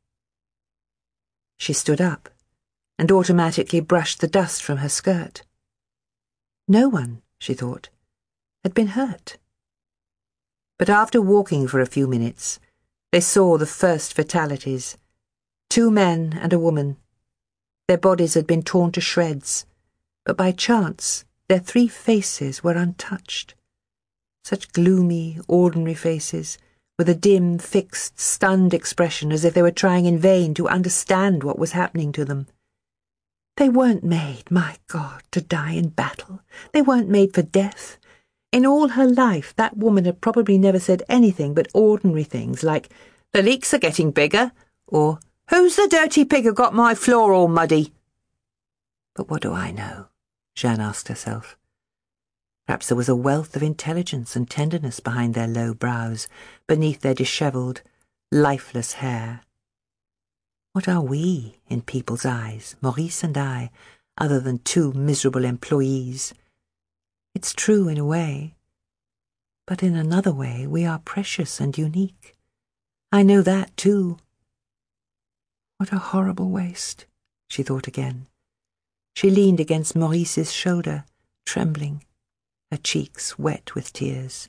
She stood up and automatically brushed the dust from her skirt. No one, she thought, had been hurt. But after walking for a few minutes, they saw the first fatalities. Two men and a woman. Their bodies had been torn to shreds, but by chance their three faces were untouched. Such gloomy, ordinary faces, with a dim, fixed, stunned expression as if they were trying in vain to understand what was happening to them. They weren't made, my God, to die in battle. They weren't made for death. In all her life, that woman had probably never said anything but ordinary things like, "The leaks are getting bigger," or, "Who's the dirty pig who got my floor all muddy?" But what do I know? Jeanne asked herself. Perhaps there was a wealth of intelligence and tenderness behind their low brows, beneath their dishevelled, lifeless hair. What are we, in people's eyes, Maurice and I, other than two miserable employees? It's true in a way, but in another way we are precious and unique. I know that too. What a horrible waste, she thought again. She leaned against Maurice's shoulder, trembling, her cheeks wet with tears.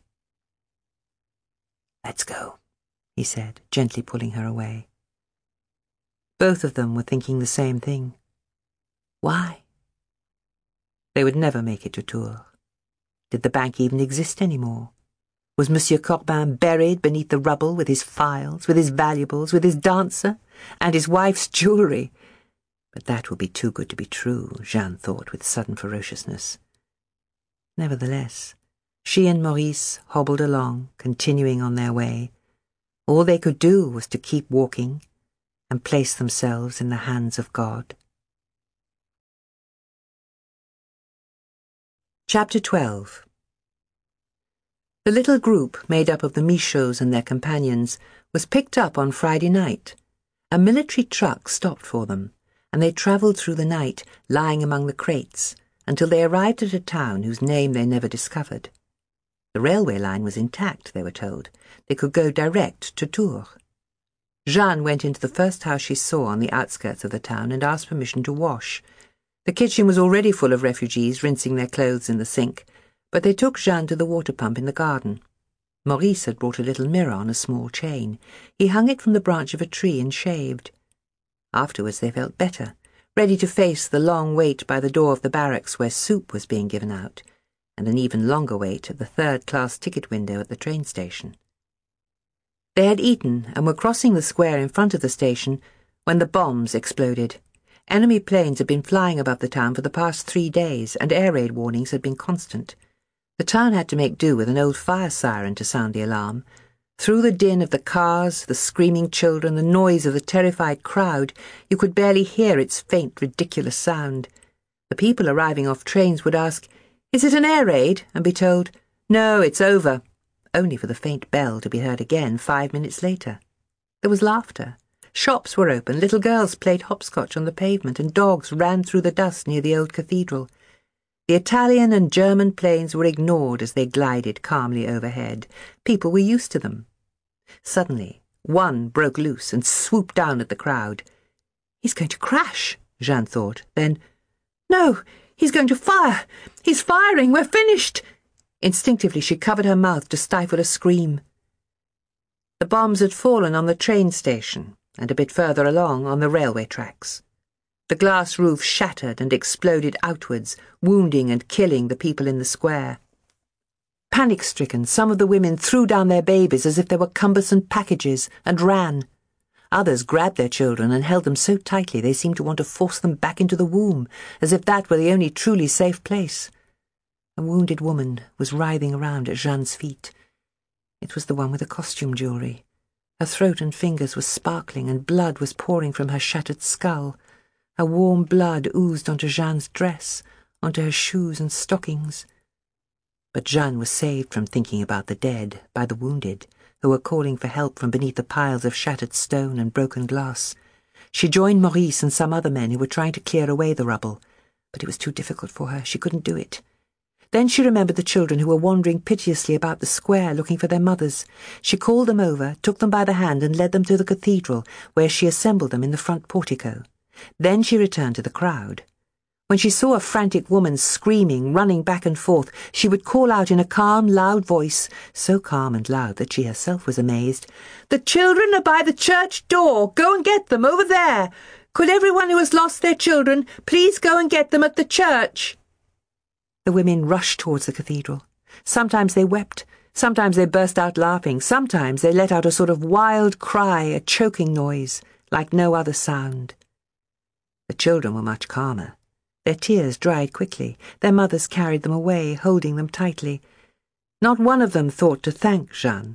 "Let's go," he said, gently pulling her away. Both of them were thinking the same thing. Why? They would never make it to Tours. Did the bank even exist anymore? Was Monsieur Corbin buried beneath the rubble with his files, with his valuables, with his dancer, and his wife's jewellery? But that would be too good to be true, Jeanne thought with sudden ferociousness. Nevertheless, she and Maurice hobbled along, continuing on their way. All they could do was to keep walking and place themselves in the hands of God. Chapter twelve. The little group, made up of the Michauds and their companions, was picked up on Friday night. A military truck stopped for them, and they travelled through the night, lying among the crates, until they arrived at a town whose name they never discovered. The railway line was intact, they were told. They could go direct to Tours. Jeanne went into the first house she saw on the outskirts of the town and asked permission to wash. The kitchen was already full of refugees rinsing their clothes in the sink, but they took Jeanne to the water pump in the garden. Maurice had brought a little mirror on a small chain. He hung it from the branch of a tree and shaved. Afterwards they felt better, ready to face the long wait by the door of the barracks where soup was being given out, and an even longer wait at the third-class ticket window at the train station. They had eaten and were crossing the square in front of the station when the bombs exploded. Enemy planes had been flying above the town for the past three days, and air raid warnings had been constant. The town had to make do with an old fire siren to sound the alarm. Through the din of the cars, the screaming children, the noise of the terrified crowd, you could barely hear its faint, ridiculous sound. The people arriving off trains would ask, "Is it an air raid?" and be told, "No, it's over," only for the faint bell to be heard again five minutes later. There was laughter. Shops were open, little girls played hopscotch on the pavement, and dogs ran through the dust near the old cathedral. The Italian and German planes were ignored as they glided calmly overhead. People were used to them. Suddenly, one broke loose and swooped down at the crowd. "He's going to crash," Jeanne thought. Then, "No, he's going to fire! He's firing! We're finished!" Instinctively she covered her mouth to stifle a scream. The bombs had fallen on the train station, and a bit further along on the railway tracks. The glass roof shattered and exploded outwards, wounding and killing the people in the square. Panic-stricken, some of the women threw down their babies as if they were cumbersome packages and ran. Others grabbed their children and held them so tightly they seemed to want to force them back into the womb, as if that were the only truly safe place. A wounded woman was writhing around at Jeanne's feet. It was the one with the costume jewellery. Her throat and fingers were sparkling, and blood was pouring from her shattered skull. Her warm blood oozed onto Jeanne's dress, onto her shoes and stockings. But Jeanne was saved from thinking about the dead by the wounded, who were calling for help from beneath the piles of shattered stone and broken glass. She joined Maurice and some other men who were trying to clear away the rubble, but it was too difficult for her. She couldn't do it. Then she remembered the children who were wandering piteously about the square looking for their mothers. She called them over, took them by the hand and led them to the cathedral, where she assembled them in the front portico. Then she returned to the crowd. When she saw a frantic woman screaming, running back and forth, she would call out in a calm, loud voice, so calm and loud that she herself was amazed, "The children are by the church door. Go and get them over there. Could everyone who has lost their children please go and get them at the church?" The women rushed towards the cathedral. Sometimes they wept, sometimes they burst out laughing, sometimes they let out a sort of wild cry, a choking noise, like no other sound. The children were much calmer. Their tears dried quickly. Their mothers carried them away, holding them tightly. Not one of them thought to thank Jeanne.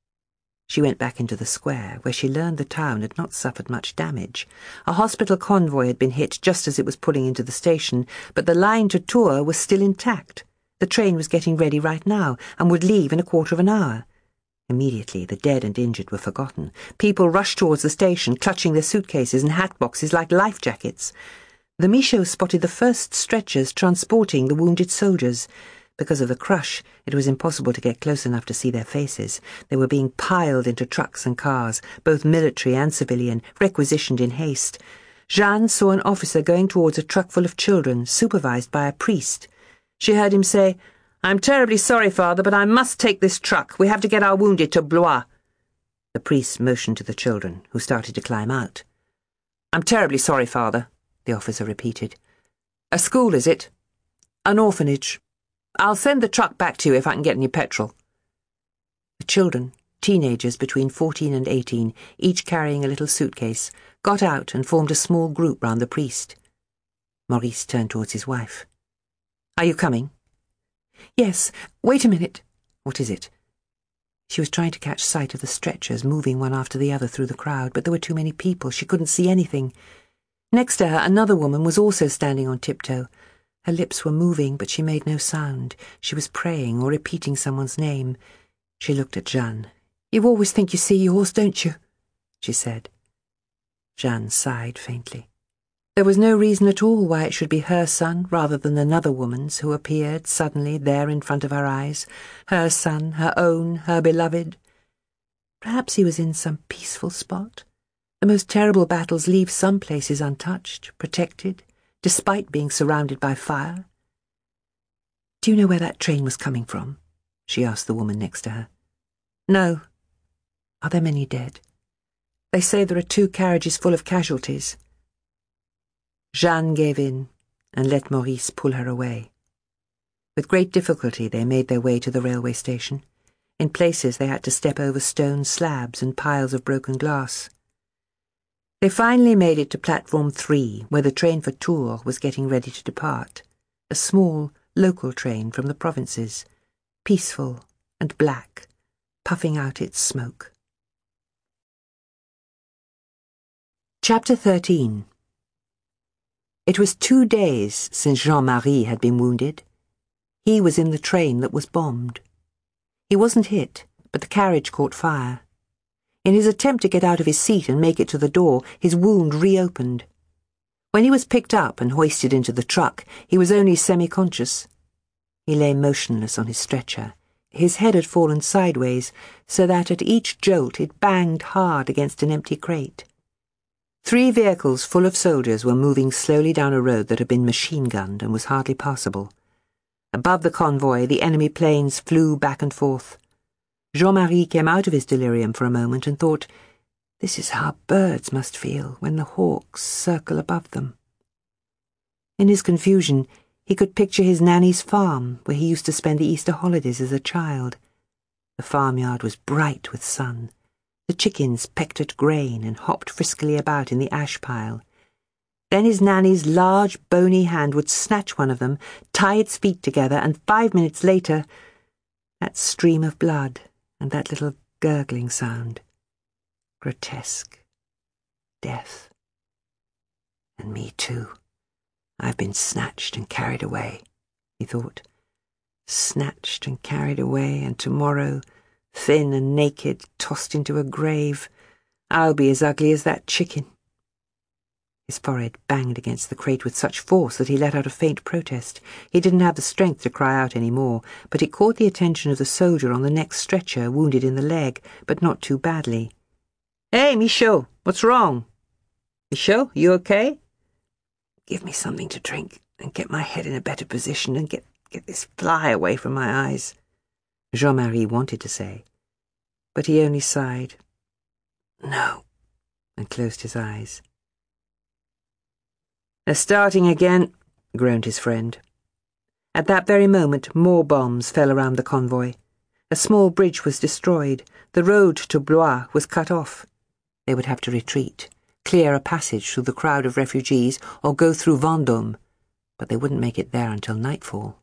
She went back into the square, where she learned the town had not suffered much damage. A hospital convoy had been hit just as it was pulling into the station, but the line to Tours was still intact. The train was getting ready right now, and would leave in a quarter of an hour. Immediately, the dead and injured were forgotten. People rushed towards the station, clutching their suitcases and hat boxes like life jackets. The Michauds spotted the first stretchers transporting the wounded soldiers. Because of the crush, it was impossible to get close enough to see their faces. They were being piled into trucks and cars, both military and civilian, requisitioned in haste. Jeanne saw an officer going towards a truck full of children, supervised by a priest. She heard him say, "I'm terribly sorry, Father, but I must take this truck. We have to get our wounded to Blois." The priest motioned to the children, who started to climb out. "I'm terribly sorry, Father," the officer repeated. "A school, is it?" "An orphanage. I'll send the truck back to you if I can get any petrol." The children, teenagers between fourteen and eighteen, each carrying a little suitcase, got out and formed a small group round the priest. Maurice turned towards his wife. "Are you coming?" "Yes. Wait a minute." "What is it?" She was trying to catch sight of the stretchers moving one after the other through the crowd, but there were too many people. She couldn't see anything. Next to her, another woman was also standing on tiptoe. Her lips were moving, but she made no sound. She was praying or repeating someone's name. She looked at Jeanne. "You always think you see yours, don't you?" she said. Jeanne sighed faintly. There was no reason at all why it should be her son rather than another woman's who appeared suddenly there in front of her eyes. Her son, her own, her beloved. Perhaps he was in some peaceful spot. The most terrible battles leave some places untouched, protected, despite being surrounded by fire. "Do you know where that train was coming from?" she asked the woman next to her. "No." "Are there many dead?" "They say there are two carriages full of casualties." Jeanne gave in and let Maurice pull her away. With great difficulty they made their way to the railway station. In places they had to step over stone slabs and piles of broken glass. They finally made it to platform three, where the train for Tours was getting ready to depart, a small, local train from the provinces, peaceful and black, puffing out its smoke. Chapter thirteen. It was two days since Jean-Marie had been wounded. He was in the train that was bombed. He wasn't hit, but the carriage caught fire. In his attempt to get out of his seat and make it to the door, his wound reopened. When he was picked up and hoisted into the truck, he was only semi-conscious. He lay motionless on his stretcher. His head had fallen sideways, so that at each jolt it banged hard against an empty crate. Three vehicles full of soldiers were moving slowly down a road that had been machine-gunned and was hardly passable. Above the convoy, the enemy planes flew back and forth. Jean-Marie came out of his delirium for a moment and thought, "This is how birds must feel when the hawks circle above them." In his confusion, he could picture his nanny's farm, where he used to spend the Easter holidays as a child. The farmyard was bright with sun. The chickens pecked at grain and hopped friskily about in the ash pile. Then his nanny's large, bony hand would snatch one of them, tie its feet together, and five minutes later, that stream of blood and that little gurgling sound. Grotesque. Death. And me too. I've been snatched and carried away, he thought. Snatched and carried away, and tomorrow, thin and naked, tossed into a grave, I'll be as ugly as that chicken. His forehead banged against the crate with such force that he let out a faint protest. He didn't have the strength to cry out any more, but it caught the attention of the soldier on the next stretcher, wounded in the leg, but not too badly. "Hey, Michaud, what's wrong? Michaud, you okay?" "Give me something to drink and get my head in a better position and get, get this fly away from my eyes," Jean-Marie wanted to say, but he only sighed. "No," and closed his eyes. "They're starting again," groaned his friend. At that very moment, more bombs fell around the convoy. A small bridge was destroyed. The road to Blois was cut off. They would have to retreat, clear a passage through the crowd of refugees, or go through Vendôme, but they wouldn't make it there until nightfall.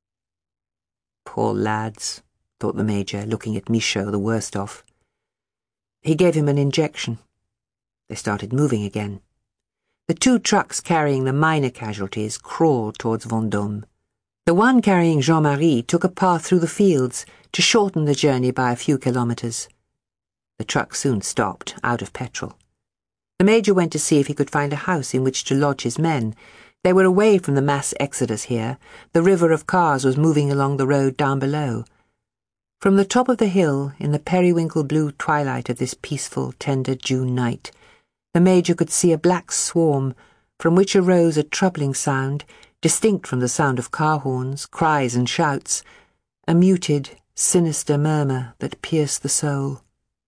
"Poor lads," thought the Major, looking at Michaud, the worst off. He gave him an injection. They started moving again. The two trucks carrying the minor casualties crawled towards Vendôme. The one carrying Jean-Marie took a path through the fields to shorten the journey by a few kilometres. The truck soon stopped, out of petrol. The Major went to see if he could find a house in which to lodge his men. They were away from the mass exodus here. The river of cars was moving along the road down below. From the top of the hill, in the periwinkle-blue twilight of this peaceful, tender June night, the Major could see a black swarm, from which arose a troubling sound, distinct from the sound of car horns, cries and shouts, a muted, sinister murmur that pierced the soul.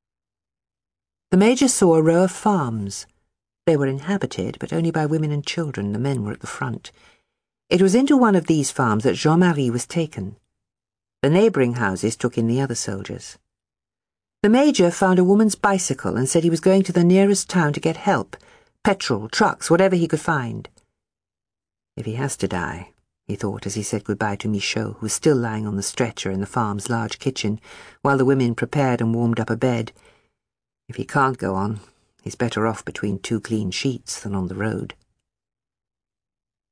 The Major saw a row of farms. They were inhabited, but only by women and children. The men were at the front. It was into one of these farms that Jean-Marie was taken. The neighbouring houses took in the other soldiers. The Major found a woman's bicycle and said he was going to the nearest town to get help, petrol, trucks, whatever he could find. If he has to die, he thought as he said goodbye to Michaud, who was still lying on the stretcher in the farm's large kitchen, while the women prepared and warmed up a bed. If he can't go on, he's better off between two clean sheets than on the road.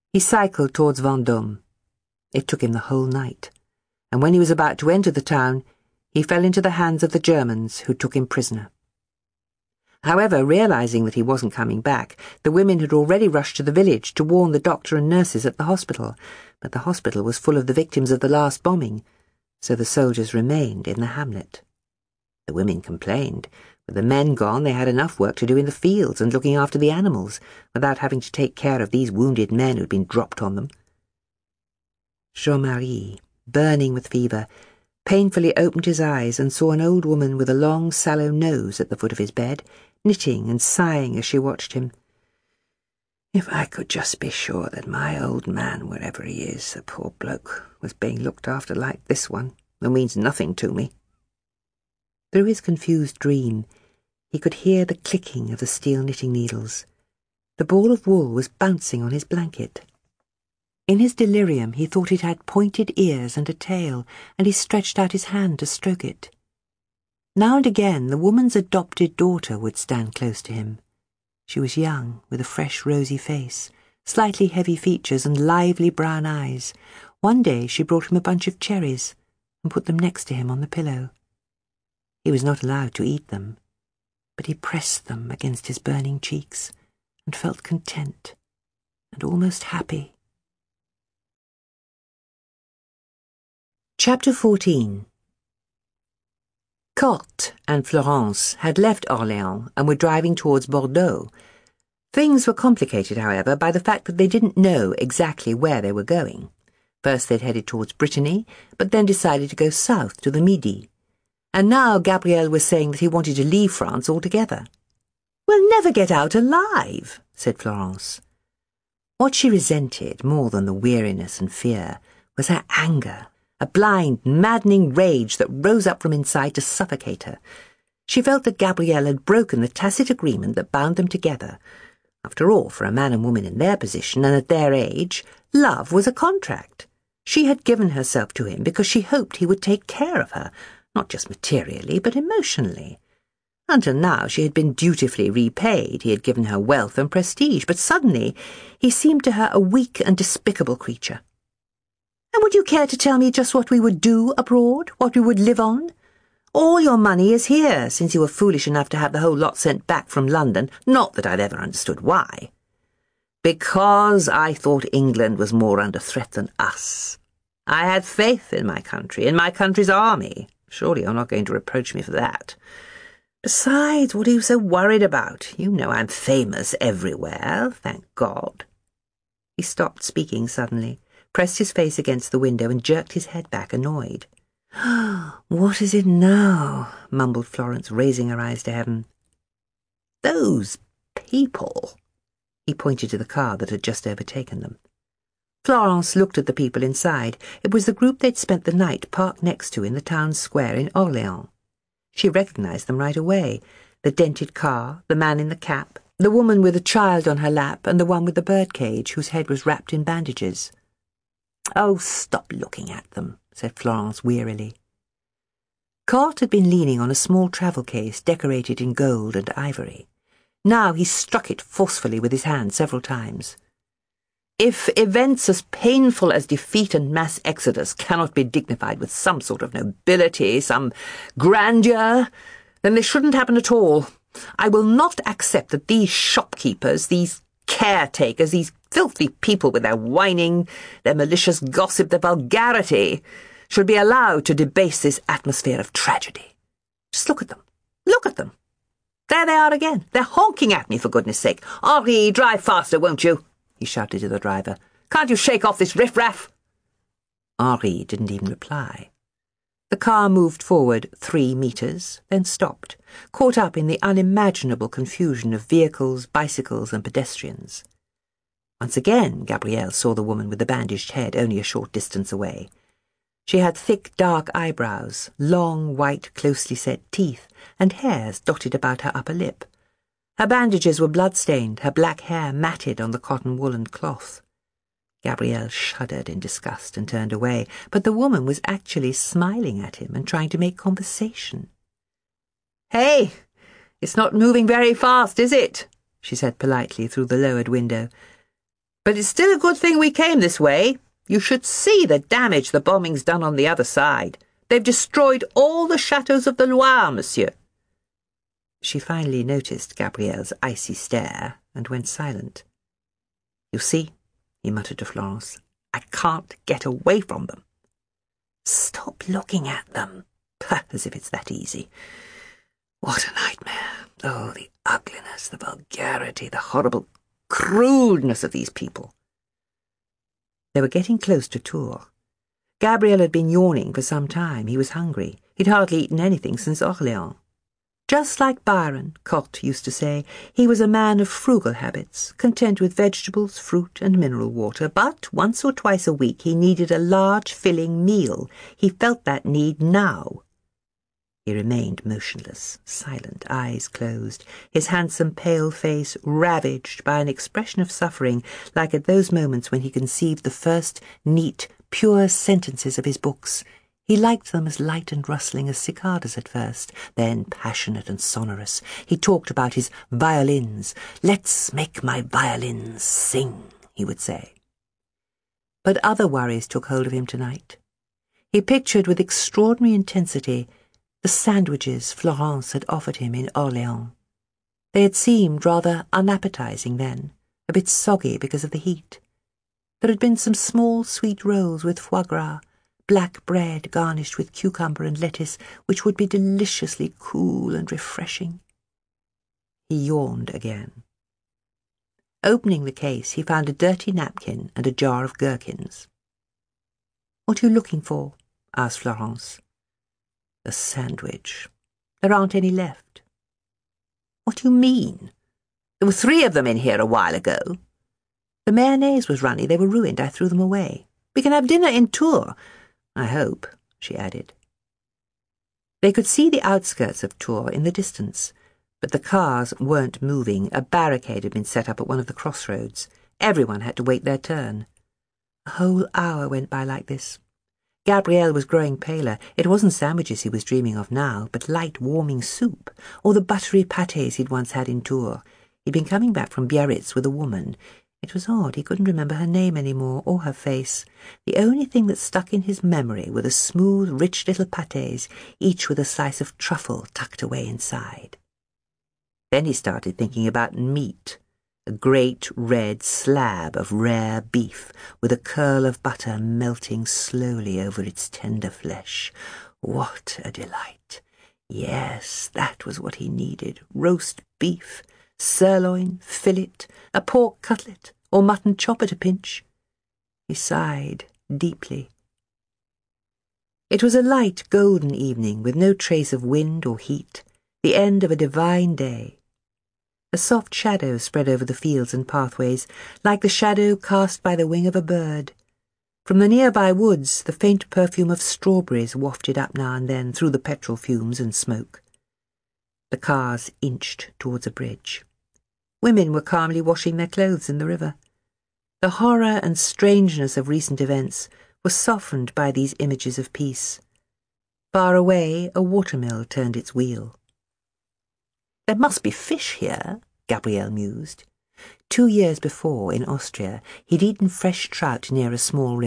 He cycled towards Vendôme. It took him the whole night, and when he was about to enter the town, he fell into the hands of the Germans, who took him prisoner. However, realizing that he wasn't coming back, the women had already rushed to the village to warn the doctor and nurses at the hospital, but the hospital was full of the victims of the last bombing, so the soldiers remained in the hamlet. The women complained. With the men gone, they had enough work to do in the fields and looking after the animals, without having to take care of these wounded men who'd been dropped on them. Jean-Marie, burning with fever, painfully opened his eyes and saw an old woman with a long, sallow nose at the foot of his bed, knitting and sighing as she watched him. If I could just be sure that my old man, wherever he is, the poor bloke, was being looked after like this one, who means nothing to me. Through his confused dream, he could hear the clicking of the steel knitting needles. The ball of wool was bouncing on his blanket. In his delirium, he thought it had pointed ears and a tail, and he stretched out his hand to stroke it. Now and again, the woman's adopted daughter would stand close to him. She was young, with a fresh, rosy face, slightly heavy features and lively brown eyes. One day she brought him a bunch of cherries and put them next to him on the pillow. He was not allowed to eat them, but he pressed them against his burning cheeks and felt content and almost happy. Chapter fourteen. Corte and Florence had left Orléans and were driving towards Bordeaux. Things were complicated, however, by the fact that they didn't know exactly where they were going. First they'd headed towards Brittany, but then decided to go south to the Midi. And now Gabriel was saying that he wanted to leave France altogether. "We'll never get out alive," said Florence. What she resented more than the weariness and fear was her anger, a blind, maddening rage that rose up from inside to suffocate her. She felt that Gabriel had broken the tacit agreement that bound them together. After all, for a man and woman in their position and at their age, love was a contract. She had given herself to him because she hoped he would take care of her, not just materially, but emotionally. Until now she had been dutifully repaid. He had given her wealth and prestige, but suddenly he seemed to her a weak and despicable creature. "And would you care to tell me just what we would do abroad, what we would live on? All your money is here, since you were foolish enough to have the whole lot sent back from London, not that I've ever understood why." "Because I thought England was more under threat than us. I had faith in my country, in my country's army. Surely you're not going to reproach me for that. Besides, what are you so worried about? You know I'm famous everywhere, thank God." He stopped speaking suddenly, pressed his face against the window and jerked his head back, annoyed. "What is it now?" mumbled Florence, raising her eyes to heaven. "Those people." He pointed to the car that had just overtaken them. Florence looked at the people inside. It was the group they'd spent the night parked next to in the town square in Orléans. She recognized them right away. The dented car, the man in the cap, the woman with a child on her lap, and the one with the birdcage whose head was wrapped in bandages. "Oh, stop looking at them," said Florence wearily. Corte had been leaning on a small travel case decorated in gold and ivory. Now he struck it forcefully with his hand several times. "If events as painful as defeat and mass exodus cannot be dignified with some sort of nobility, some grandeur, then they shouldn't happen at all. I will not accept that these shopkeepers, these caretakers, these filthy people with their whining, their malicious gossip, their vulgarity, should be allowed to debase this atmosphere of tragedy. Just look at them. Look at them. There they are again. They're honking at me, for goodness sake. Henri, drive faster, won't you?" he shouted to the driver. "Can't you shake off this riff-raff?" Henri didn't even reply. The car moved forward three metres, then stopped, caught up in the unimaginable confusion of vehicles, bicycles, and pedestrians. Once again Gabrielle saw the woman with the bandaged head only a short distance away. She had thick, dark eyebrows, long, white, closely set teeth, and hairs dotted about her upper lip. Her bandages were blood-stained, her black hair matted on the cotton wool and cloth. Gabrielle shuddered in disgust and turned away, but the woman was actually smiling at him and trying to make conversation. "Hey, it's not moving very fast, is it?" she said politely through the lowered window. But it's still a good thing we came this way. You should see the damage the bombing's done on the other side. They've destroyed all the chateaux of the Loire, monsieur." She finally noticed Gabrielle's icy stare and went silent. "You see," he muttered to Florence, "I can't get away from them." "Stop looking at them." As if it's that easy. What a nightmare. Oh, the ugliness, the vulgarity, the horrible crudeness of these people. They were getting close to Tours. Gabriel had been yawning for some time. He was hungry. He'd hardly eaten anything since Orléans. Just like Byron, Comte used to say, he was a man of frugal habits, content with vegetables, fruit, and mineral water, but once or twice a week he needed a large, filling meal. He felt that need now. He remained motionless, silent, eyes closed, his handsome pale face ravaged by an expression of suffering like at those moments when he conceived the first neat, pure sentences of his books. He liked them as light and rustling as cicadas at first, then passionate and sonorous. He talked about his violins. "Let's make my violins sing," he would say. But other worries took hold of him tonight. He pictured with extraordinary intensity the sandwiches Florence had offered him in Orléans. They had seemed rather unappetizing then, a bit soggy because of the heat. There had been some small sweet rolls with foie gras, black bread garnished with cucumber and lettuce, which would be deliciously cool and refreshing. He yawned again. Opening the case, he found a dirty napkin and a jar of gherkins. "What are you looking for?" asked Florence. "A sandwich. There aren't any left." "What do you mean? There were three of them in here a while ago." "The mayonnaise was runny. They were ruined. I threw them away." "We can have dinner in Tours." "I hope," she added. They could see the outskirts of Tours in the distance, but the cars weren't moving. A barricade had been set up at one of the crossroads. Everyone had to wait their turn. A whole hour went by like this. Gabriel was growing paler. It wasn't sandwiches he was dreaming of now, but light, warming soup, or the buttery pâtés he'd once had in Tours. He'd been coming back from Biarritz with a woman. It was odd, he couldn't remember her name any more, or her face. The only thing that stuck in his memory were the smooth, rich little pâtés, each with a slice of truffle tucked away inside. Then he started thinking about meat. A great red slab of rare beef, with a curl of butter melting slowly over its tender flesh. What a delight! Yes, that was what he needed. Roast beef, sirloin, fillet, a pork cutlet, or mutton chop at a pinch. He sighed deeply. It was a light, golden evening, with no trace of wind or heat, the end of a divine day. A soft shadow spread over the fields and pathways, like the shadow cast by the wing of a bird. From the nearby woods, the faint perfume of strawberries wafted up now and then through the petrol fumes and smoke. The cars inched towards a bridge. Women were calmly washing their clothes in the river. The horror and strangeness of recent events were softened by these images of peace. Far away, a watermill turned its wheel. "There must be fish here," Gabriel mused. Two years before, in Austria, he'd eaten fresh trout near a small river.